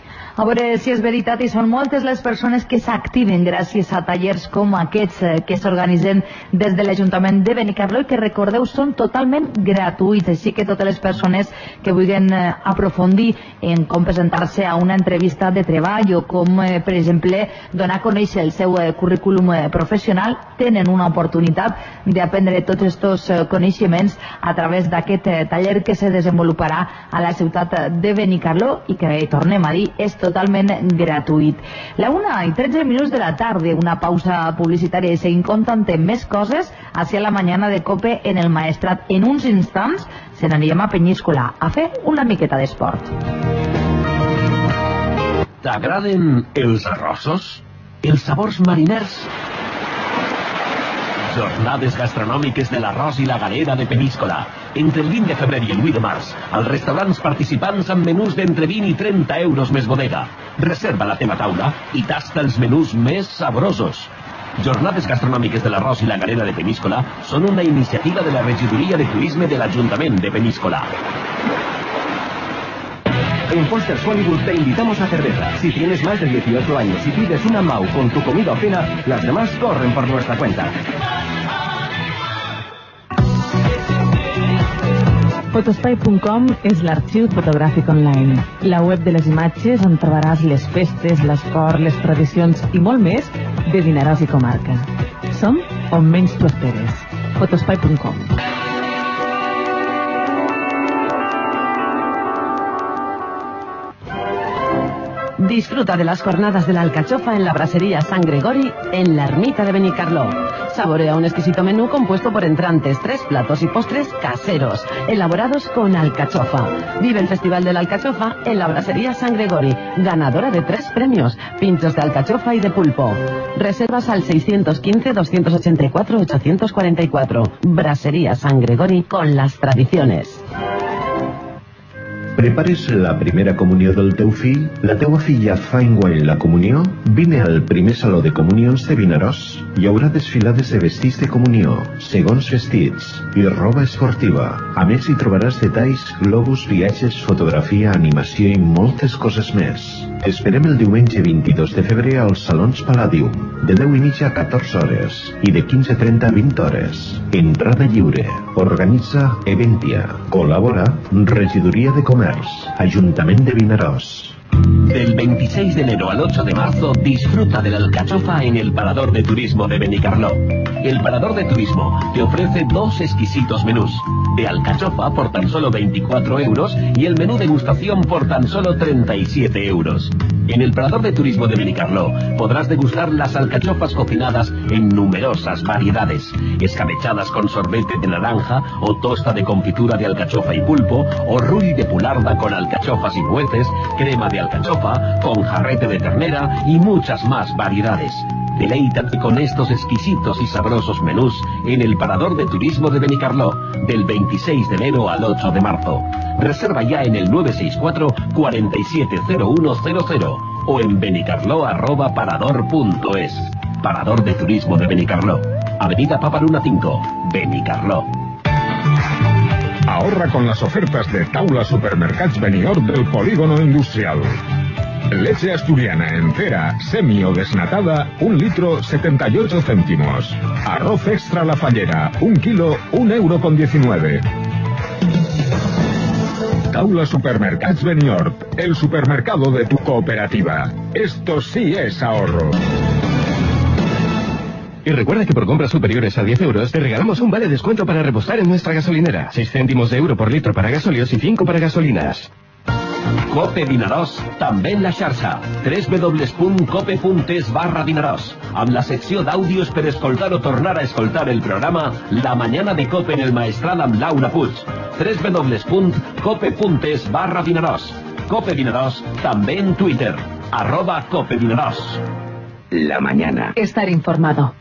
A veure si és veritat i són moltes les persones que s'activen gràcies a tallers com aquests que s'organitzen des de l'Ajuntament de Benicarló i que, recordeu, són totalment gratuïts, així que totes les persones que vulguin aprofundir en com presentar-se a una entrevista de treball o com, per exemple, donar a conèixer el seu currículum professional, tenen una oportunitat d'aprendre tots aquests coneixements a través d'aquest taller que se desenvoluparà a la ciutat de Benicarló i que, tornem a dir, és totalment gratuït. La una i tretze minuts de la tarde, una pausa publicitària i seguim contant més coses hacia la mañana de COPE en el Maestrat. En uns instants se n'anirem a Penyíscola a fer una miqueta d'esport. T'agraden els arrossos? Els sabors mariners? Jornades gastronòmiques de l'arròs i la galera de Peníscola. Entre el vint de febrer i el vuit de març, als restaurants participants amb menús d'entre vint i trenta euros més bodega. Reserva la teva taula i tasta els menús més sabrosos. Jornades gastronòmiques de l'arròs i la galera de Peníscola són una iniciativa de la Regidoria de Turisme de l'Ajuntament de Peníscola. En Foster's Hollywood te invitamos a cerveza. Si tienes más de dieciocho años y pides una M A U con tu comida o cena, las demás corren por nuestra cuenta. Fotospai punt com és l'arxiu fotogràfic online, la web de les imatges on trobaràs les festes, l'esport, les tradicions i molt més de Vinaròs i comarca. Som on menys tu esperes. Fotospai punt com. Disfruta de las jornadas de la alcachofa en la brasería San Gregori en la ermita de Benicarló. Saborea un exquisito menú compuesto por entrantes, tres platos y postres caseros, elaborados con alcachofa. Vive el Festival de la Alcachofa en la brasería San Gregori, ganadora de tres premios, pinchos de alcachofa y de pulpo. Reservas al seiscientos quince, doscientos ochenta y cuatro, ochocientos cuarenta y cuatro. Brasería San Gregori con las tradiciones. Prepares la primera comunió del teu fill? La teua filla fa enguany la comunió? Vine al primer saló de comunions de Vinaròs. Hi haurà desfilades de vestits de comunió, segons vestits i roba esportiva. A més, hi trobaràs detalls, globus, viatges, fotografia, animació i moltes coses més. Esperem el diumenge vint-i-dos de febrer als Salons Palladium, de deu i mitja a catorze hores i de quinze trenta a vint hores. Entrada lliure. Organitza Eventia. Col·labora Regidoria de Comerç. Comerç, Ajuntament de Vinaròs. Del veintiséis de enero al ocho de marzo, disfruta de la alcachofa en el Parador de Turismo de Benicarló. El Parador de Turismo te ofrece dos exquisitos menús. De alcachofa por tan solo veinticuatro euros y el menú degustación por tan solo treinta y siete euros. En el Parador de Turismo de Benicarló podrás degustar las alcachofas cocinadas en numerosas variedades, escabechadas con sorbete de naranja o tosta de confitura de alcachofa y pulpo, o rull de pularda con alcachofas y nueces, crema de alcachofa, con jarrete de ternera y muchas más variedades. Deleítate con estos exquisitos y sabrosos menús en el Parador de Turismo de Benicarló, del veintiséis de enero al ocho de marzo. Reserva ya en el nueve seis cuatro, cuatro siete cero uno cero cero o en benicarló arroba parador punto es. Parador de Turismo de Benicarló, Avenida Paparuna cinco, Benicarló. Ahorra con las ofertas de Taula Supermercats Benidorm del Polígono Industrial. Leche asturiana entera, semi o desnatada, un litro setenta y ocho céntimos. Arroz extra La Fallera, un kilo, un euro con diecinueve. Taula Supermercats Benidorm, el supermercado de tu cooperativa. Esto sí es ahorro. Y recuerda que por compras superiores a diez euros te regalamos un vale de descuento para repostar en nuestra gasolinera. seis céntimos de euro por litro para gasolios y cinco para gasolinas. Cope Vinaròs, també en la xarxa. w w w punt cope punt es barra Vinaròs. Amb la secció d'àudios per escoltar o tornar a escoltar el programa La Mañana de Cope en el Maestrat amb Laura Puig. w w w punt cope punt es barra Vinaròs. Cope Vinaròs, també en Twitter. Arroba Cope Vinaròs. La mañana. Estar informado.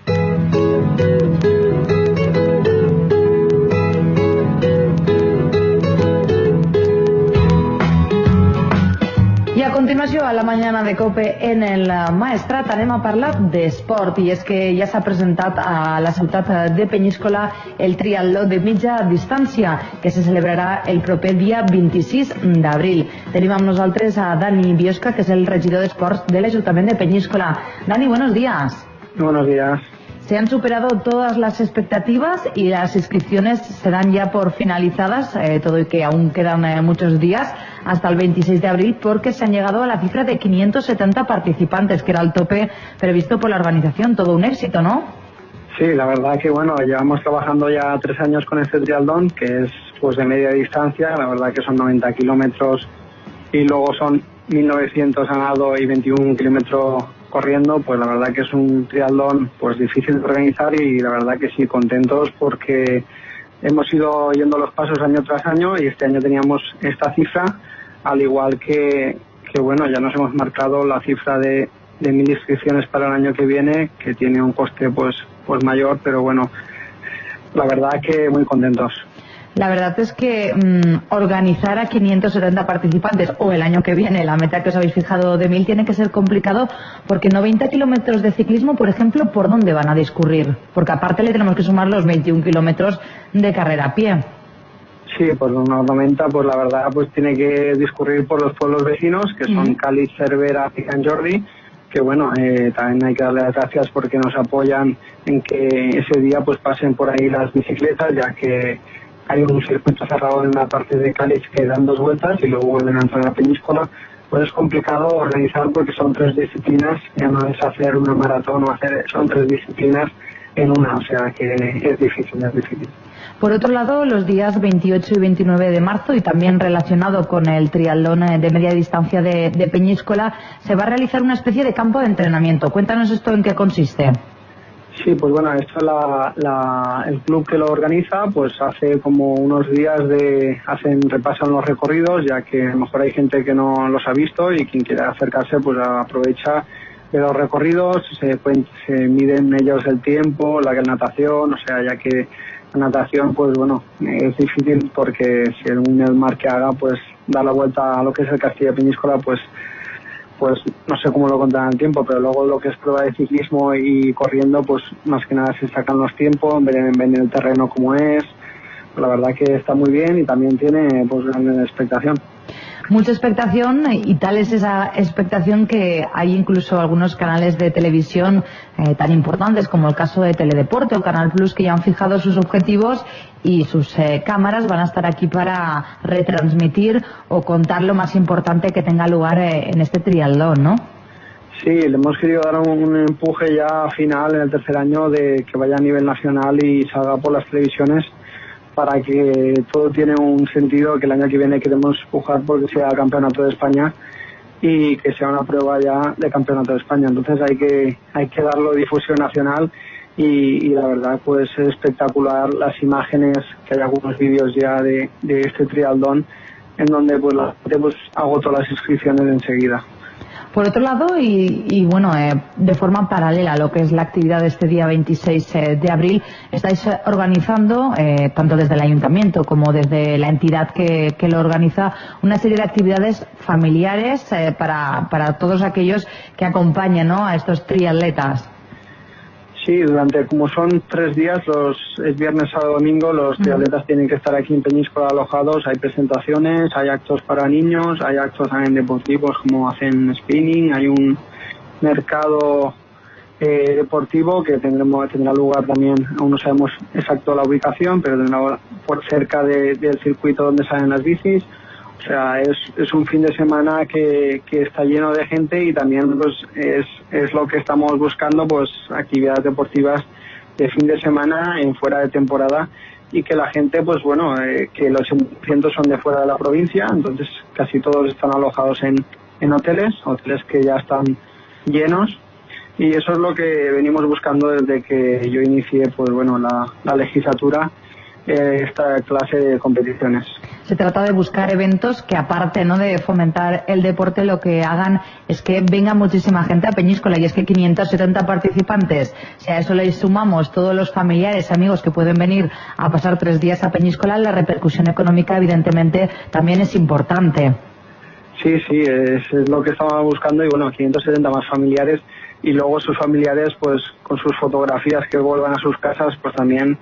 I a continuació, a la mañana de COPE en el Maestrat, anem a parlar d'esport, i és que ja s'ha presentat a la ciutat de Penyíscola el triatló de mitja distància, que se celebrarà el proper dia vint-i-sis d'abril. Tenim amb nosaltres a Dani Biosca, que és el regidor d'Esports de l'Ajuntament de Penyíscola. Dani, buenos días. Buenos días. Se han superado todas las expectativas y las inscripciones se dan ya por finalizadas, eh, todo y que aún quedan eh, muchos días hasta el veintiséis de abril, porque se han llegado a la cifra de quinientos setenta participantes, que era el tope previsto por la organización. Todo un éxito, ¿no? Sí, la verdad que bueno, llevamos trabajando ya tres años con este triatlón, que es pues de media distancia. La verdad que son noventa kilómetros y luego son mil novecientos a nado y veintiún kilómetros corriendo. Pues la verdad que es un triatlón pues difícil de organizar, y la verdad que sí, contentos porque hemos ido yendo los pasos año tras año y este año teníamos esta cifra, al igual que, que bueno, ya nos hemos marcado la cifra de, de mil inscripciones para el año que viene, que tiene un coste pues, pues mayor, pero bueno, la verdad que muy contentos. La verdad es que mmm, organizar a quinientos setenta participantes, o el año que viene, la meta que os habéis fijado de mil, tiene que ser complicado, porque noventa kilómetros de ciclismo, por ejemplo, ¿por dónde van a discurrir? Porque aparte le tenemos que sumar los veintiún kilómetros de carrera a pie. Sí, pues unos noventa, pues la verdad, pues tiene que discurrir por los pueblos vecinos, que son mm. Cáliz, Cervera y Can Jordi, que bueno, eh, también hay que darle las gracias porque nos apoyan en que ese día pues pasen por ahí las bicicletas, ya que hay un circuito cerrado en la parte de Cáliz que dan dos vueltas y luego vuelven a entrar a Peñíscola. Pues es complicado organizar porque son tres disciplinas, ya no es hacer una maratón o hacer, son tres disciplinas en una, o sea que es difícil, es difícil. Por otro lado, los días veintiocho y veintinueve de marzo, y también relacionado con el triatlón de media distancia de, de Peñíscola, se va a realizar una especie de campo de entrenamiento. Cuéntanos esto, en qué consiste. Sí, pues bueno, esto la, la, el club que lo organiza pues hace como unos días de hacen repasan los recorridos, ya que a lo mejor hay gente que no los ha visto y quien quiera acercarse pues aprovecha de los recorridos, se, se miden ellos el tiempo, la natación, o sea, ya que la natación pues bueno, es difícil porque si en el mar que haga pues dar la vuelta a lo que es el Castillo de Peñíscola pues pues no sé cómo lo contarán el tiempo, pero luego lo que es prueba de ciclismo y corriendo, pues más que nada se sacan los tiempos, ven, ven el terreno como es. La verdad que está muy bien y también tiene pues gran expectación. Mucha expectación, y tal es esa expectación que hay incluso algunos canales de televisión eh, tan importantes como el caso de Teledeporte o Canal Plus, que ya han fijado sus objetivos y sus eh, cámaras van a estar aquí para retransmitir o contar lo más importante que tenga lugar eh, en este triatlón, ¿no? Sí, le hemos querido dar un empuje ya final en el tercer año de que vaya a nivel nacional y salga por las televisiones, para que todo tiene un sentido, que el año que viene queremos empujar porque sea campeonato de España y que sea una prueba ya de campeonato de España. Entonces hay que hay que darlo difusión nacional y, y la verdad pues es espectacular las imágenes, que hay algunos vídeos ya de, de este triatlón en donde pues la gente pues agotó las inscripciones enseguida. Por otro lado, y, y bueno, eh, de forma paralela a lo que es la actividad de este día veintiséis eh, de abril, estáis eh, organizando, eh, tanto desde el ayuntamiento como desde la entidad que, que lo organiza, una serie de actividades familiares eh, para, para todos aquellos que acompañan, ¿no?, a estos triatletas. Sí, durante, como son tres días, los es viernes, sábado, domingo, los triatletas tienen que estar aquí en Peñíscola alojados. Hay presentaciones, hay actos para niños, hay actos también deportivos como hacen spinning, hay un mercado eh, deportivo que tendremos tendrá lugar también, aún no sabemos exacto la ubicación, pero tendrá por cerca de, del circuito donde salen las bicis. O sea, es, es un fin de semana que, que está lleno de gente y también pues es, es lo que estamos buscando, pues actividades deportivas de fin de semana en fuera de temporada, y que la gente, pues bueno, eh, que los cientos son de fuera de la provincia, entonces casi todos están alojados en, en hoteles, hoteles que ya están llenos, y eso es lo que venimos buscando desde que yo inicié, pues bueno, la, la legislatura, eh, esta clase de competiciones. Se trata de buscar eventos que, aparte, ¿no?, de fomentar el deporte, lo que hagan es que venga muchísima gente a Peñíscola, y es que quinientos setenta participantes, si a eso le sumamos todos los familiares, amigos que pueden venir a pasar tres días a Peñíscola, la repercusión económica evidentemente también es importante. Sí, sí, es, es lo que estaba buscando, y bueno, quinientos setenta más familiares, y luego sus familiares pues con sus fotografías que vuelvan a sus casas, pues también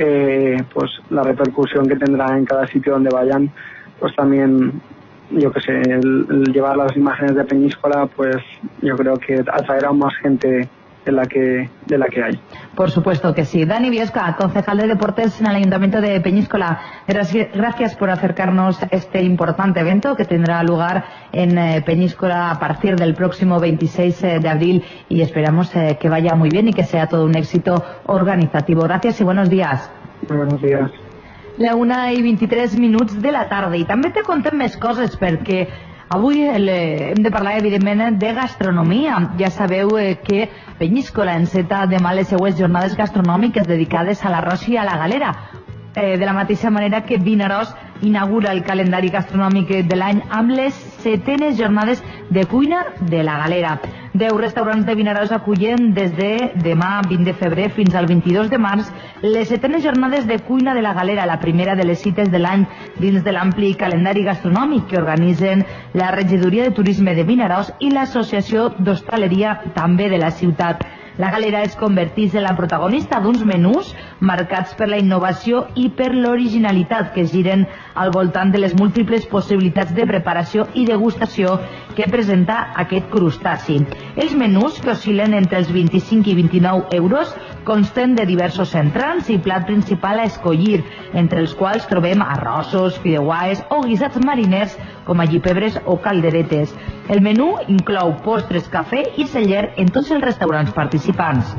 Eh, pues la repercusión que tendrá en cada sitio donde vayan, pues también, yo que sé, el, el llevar las imágenes de Peñíscola, pues yo creo que atraerá más gente de la que de la que hay. Por supuesto que sí. Dani Biesca, concejal de Deportes en el Ayuntamiento de Peñíscola, gracias por acercarnos este importante evento que tendrá lugar en eh, Peñíscola a partir del próximo veintiséis de abril, y esperamos eh, que vaya muy bien y que sea todo un éxito organizativo. Gracias y buenos días. Muy buenos días. La una i vint-i-tres minuts de la tarda, i també te contem més coses, perquè avui eh, hem de parlar, evidentment, de gastronomia. Ja sabeu eh, que Peñíscola enceta demà les seues jornades gastronòmiques dedicades a l'arròs i a la galera. Eh, de la mateixa manera que Vinaròs inaugura el calendari gastronòmic de l'any amb les setenes jornades de cuina de la galera. Deu restaurants de Vinaròs acullen des de demà vint de febrer fins al vint-i-dos de març les setenes jornades de cuina de la galera, la primera de les cites de l'any dins de l'ampli calendari gastronòmic que organitzen la Regidoria de Turisme de Vinaròs i l'Associació d'Hostaleria també de la ciutat. La galera es converteix en la protagonista d'uns menús marcats per la innovació i per l'originalitat, que giren al voltant de les múltiples possibilitats de preparació i degustació que presenta aquest crustaci. Els menús, que oscil·len entre els vint-i-cinc i vint-i-nou euros, consten de diversos entrants i plat principal a escollir, entre els quals trobem arrossos, fideuàs o guisats mariners com allipebres o calderetes. El menú inclou postres, cafè i celler en tots els restaurants participants.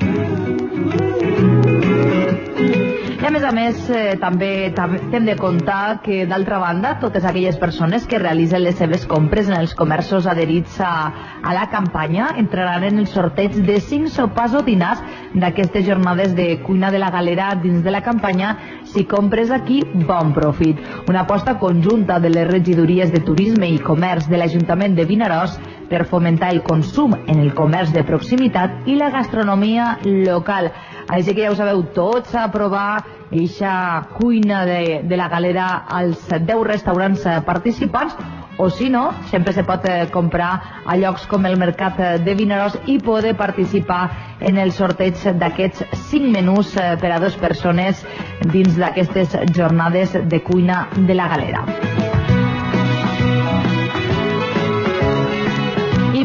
I a més a més, eh, també, també hem de comptar que, d'altra banda, totes aquelles persones que realitzen les seves compres en els comerços adherits a, a la campanya entraran en el sorteig de cinc sopars o dinars d'aquestes jornades de cuina de la galera dins de la campanya Si compres aquí, bon profit. Una aposta conjunta de les regidories de Turisme i Comerç de l'Ajuntament de Vinaròs per fomentar el consum en el comerç de proximitat i la gastronomia local. Així que ja ho sabeu tots, a provar eixa cuina de, de la galera als deu restaurants participants, o si no, sempre se pot eh, comprar a llocs com el Mercat de Vinaròs i poder participar en el sorteig d'aquests cinc menús eh, per a dues persones dins d'aquestes jornades de cuina de la galera.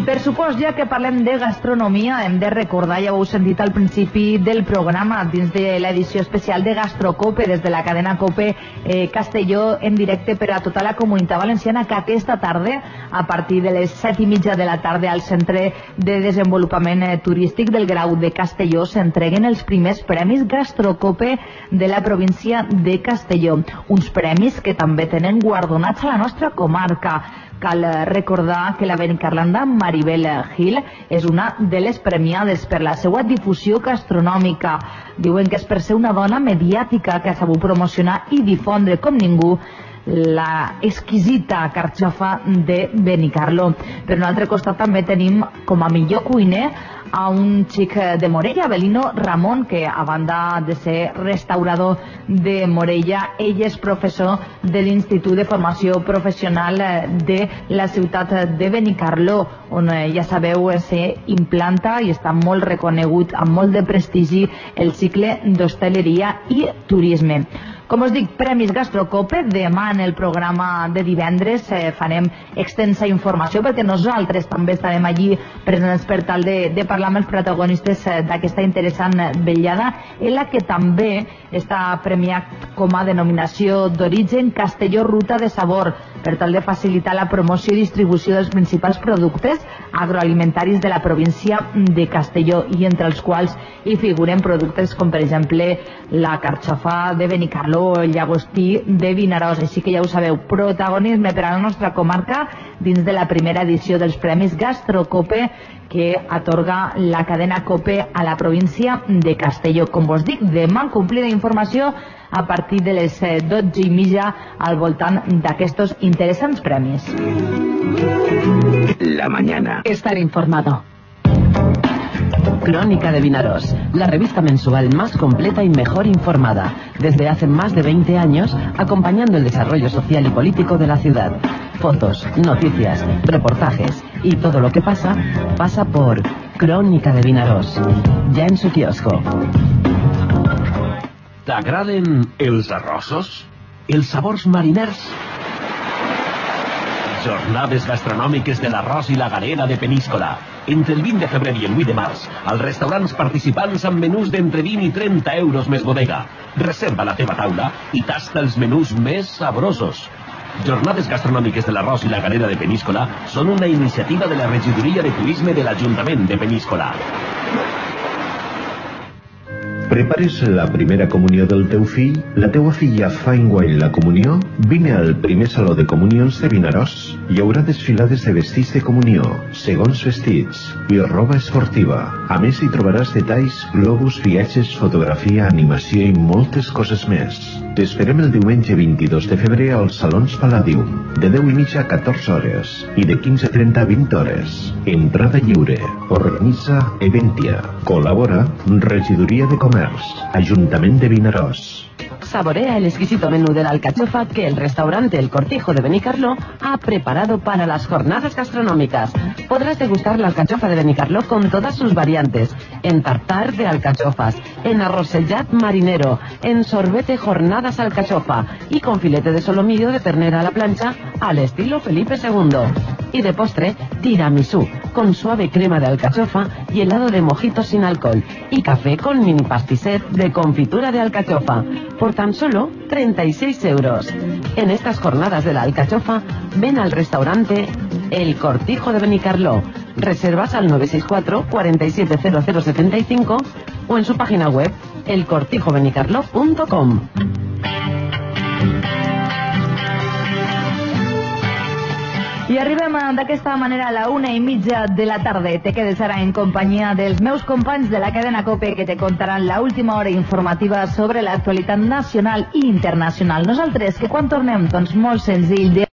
per supost, ja que parlem de gastronomia, hem de recordar, ja ho heu sentit al principi del programa, dins de l'edició especial de Gastrocope, des de la cadena Cope eh, Castelló, en directe per a tota la comunitat valenciana, que aquesta tarda, a partir de les set i mitja de la tarda, al Centre de Desenvolupament eh, Turístic del Grau de Castelló, s'entreguen els primers premis Gastrocope de la província de Castelló. Uns premis que també tenen guardonats a la nostra comarca. Cal recordar que la benicarlanda Maribel Gil és una de les premiades per la seva difusió gastronòmica. Diuen que és per ser una dona mediàtica que ha sabut promocionar i difondre com ningú la exquisita carxofa de Benicarló. Per un altre costat també tenim com a millor cuiner a un xic de Morella, Belino Ramon, que a banda de ser restaurador de Morella, ell és professor de l'Institut de Formació Professional de la ciutat de Benicarló, on ja sabeu s'implanta i està molt reconegut, amb molt de prestigi, el cicle d'hostaleria i turisme. Com us dic, Premis Gastrocope, demà en el programa de divendres eh, farem extensa informació perquè nosaltres també estarem allí presents per tal de, de parlar amb els protagonistes eh, d'aquesta interessant vetllada, en la que també està premiat com a denominació d'origen Castelló Ruta de Sabor, per tal de facilitar la promoció i distribució dels principals productes agroalimentaris de la província de Castelló, i entre els quals hi figuren productes com per exemple la carxofa de Benicarló, el llagostí de Vinaròs. Així que ja ho sabeu, protagonisme per a la nostra comarca dins de la primera edició dels Premis Gastrocope que atorga la cadena Cope a la província de Castelló. Com vos dic, demà complida informació a partir de les dotze i mitja al voltant d'aquestos interessants premis. La mañana. Estar informado. Crónica de Vinaròs, la revista mensual más completa y mejor informada, desde hace más de veinte años, acompañando el desarrollo social y político de la ciudad. Fotos, noticias, reportajes y todo lo que pasa, pasa por Crónica de Vinaròs, ya en su kiosco. T'agraden els arrossos? Els sabors mariners? Jornades gastronòmiques de l'arròs i la galera de Peníscola. Entre el vint de febrer i el vuit de març, als restaurants participants amb menús d'entre vint i trenta euros més bodega. Reserva la teva taula i tasta els menús més sabrosos. Jornades gastronòmiques de l'arròs i la galera de Peníscola són una iniciativa de la Regidoria de Turisme de l'Ajuntament de Peníscola. Prepares la primera comunió del teu fill? La teua filla fa enguany la comunió? Vine al primer saló de comunions de Vinaròs. Hi haurà desfilades de vestits de comunió, segons vestits i roba esportiva. A més, hi trobaràs detalls, globus, viatges, fotografia, animació i moltes coses més. T'esperem el diumenge vint-i-dos de febrer als Salons Palladium, de deu i mitja a catorze hores i de quinze trenta a vint hores. Entrada lliure. Organitza Eventia. Col·labora Regidoria de Comerç, Ajuntament de Vinaròs. Saborea el exquisito menú de la alcachofa que el restaurante El Cortijo de Benicarló ha preparado para las jornadas gastronómicas. Podrás degustar la alcachofa de Benicarló con todas sus variantes, en tartar de alcachofas, en arrosellat marinero, en sorbete jornadas alcachofa y con filete de solomillo de ternera a la plancha al estilo Felipe segundo. Y de postre, tiramisú, con suave crema de alcachofa y helado de mojito sin alcohol, y café con mini pastisset de confitura de alcachofa, por tan solo treinta y seis euros. En estas jornadas de la alcachofa, ven al restaurante El Cortijo de Benicarló. Reservas al nueve seis cuatro, cuatro siete cero cero siete cinco o en su página web el cortijo benicarló punto com. I arribem d'aquesta manera a la una i mitja de la tarda. Te quedes ara en companyia dels meus companys de la cadena Cope que te contaran la última hora informativa sobre l'actualitat nacional i internacional. Nosaltres, que quan tornem, doncs molt senzill, de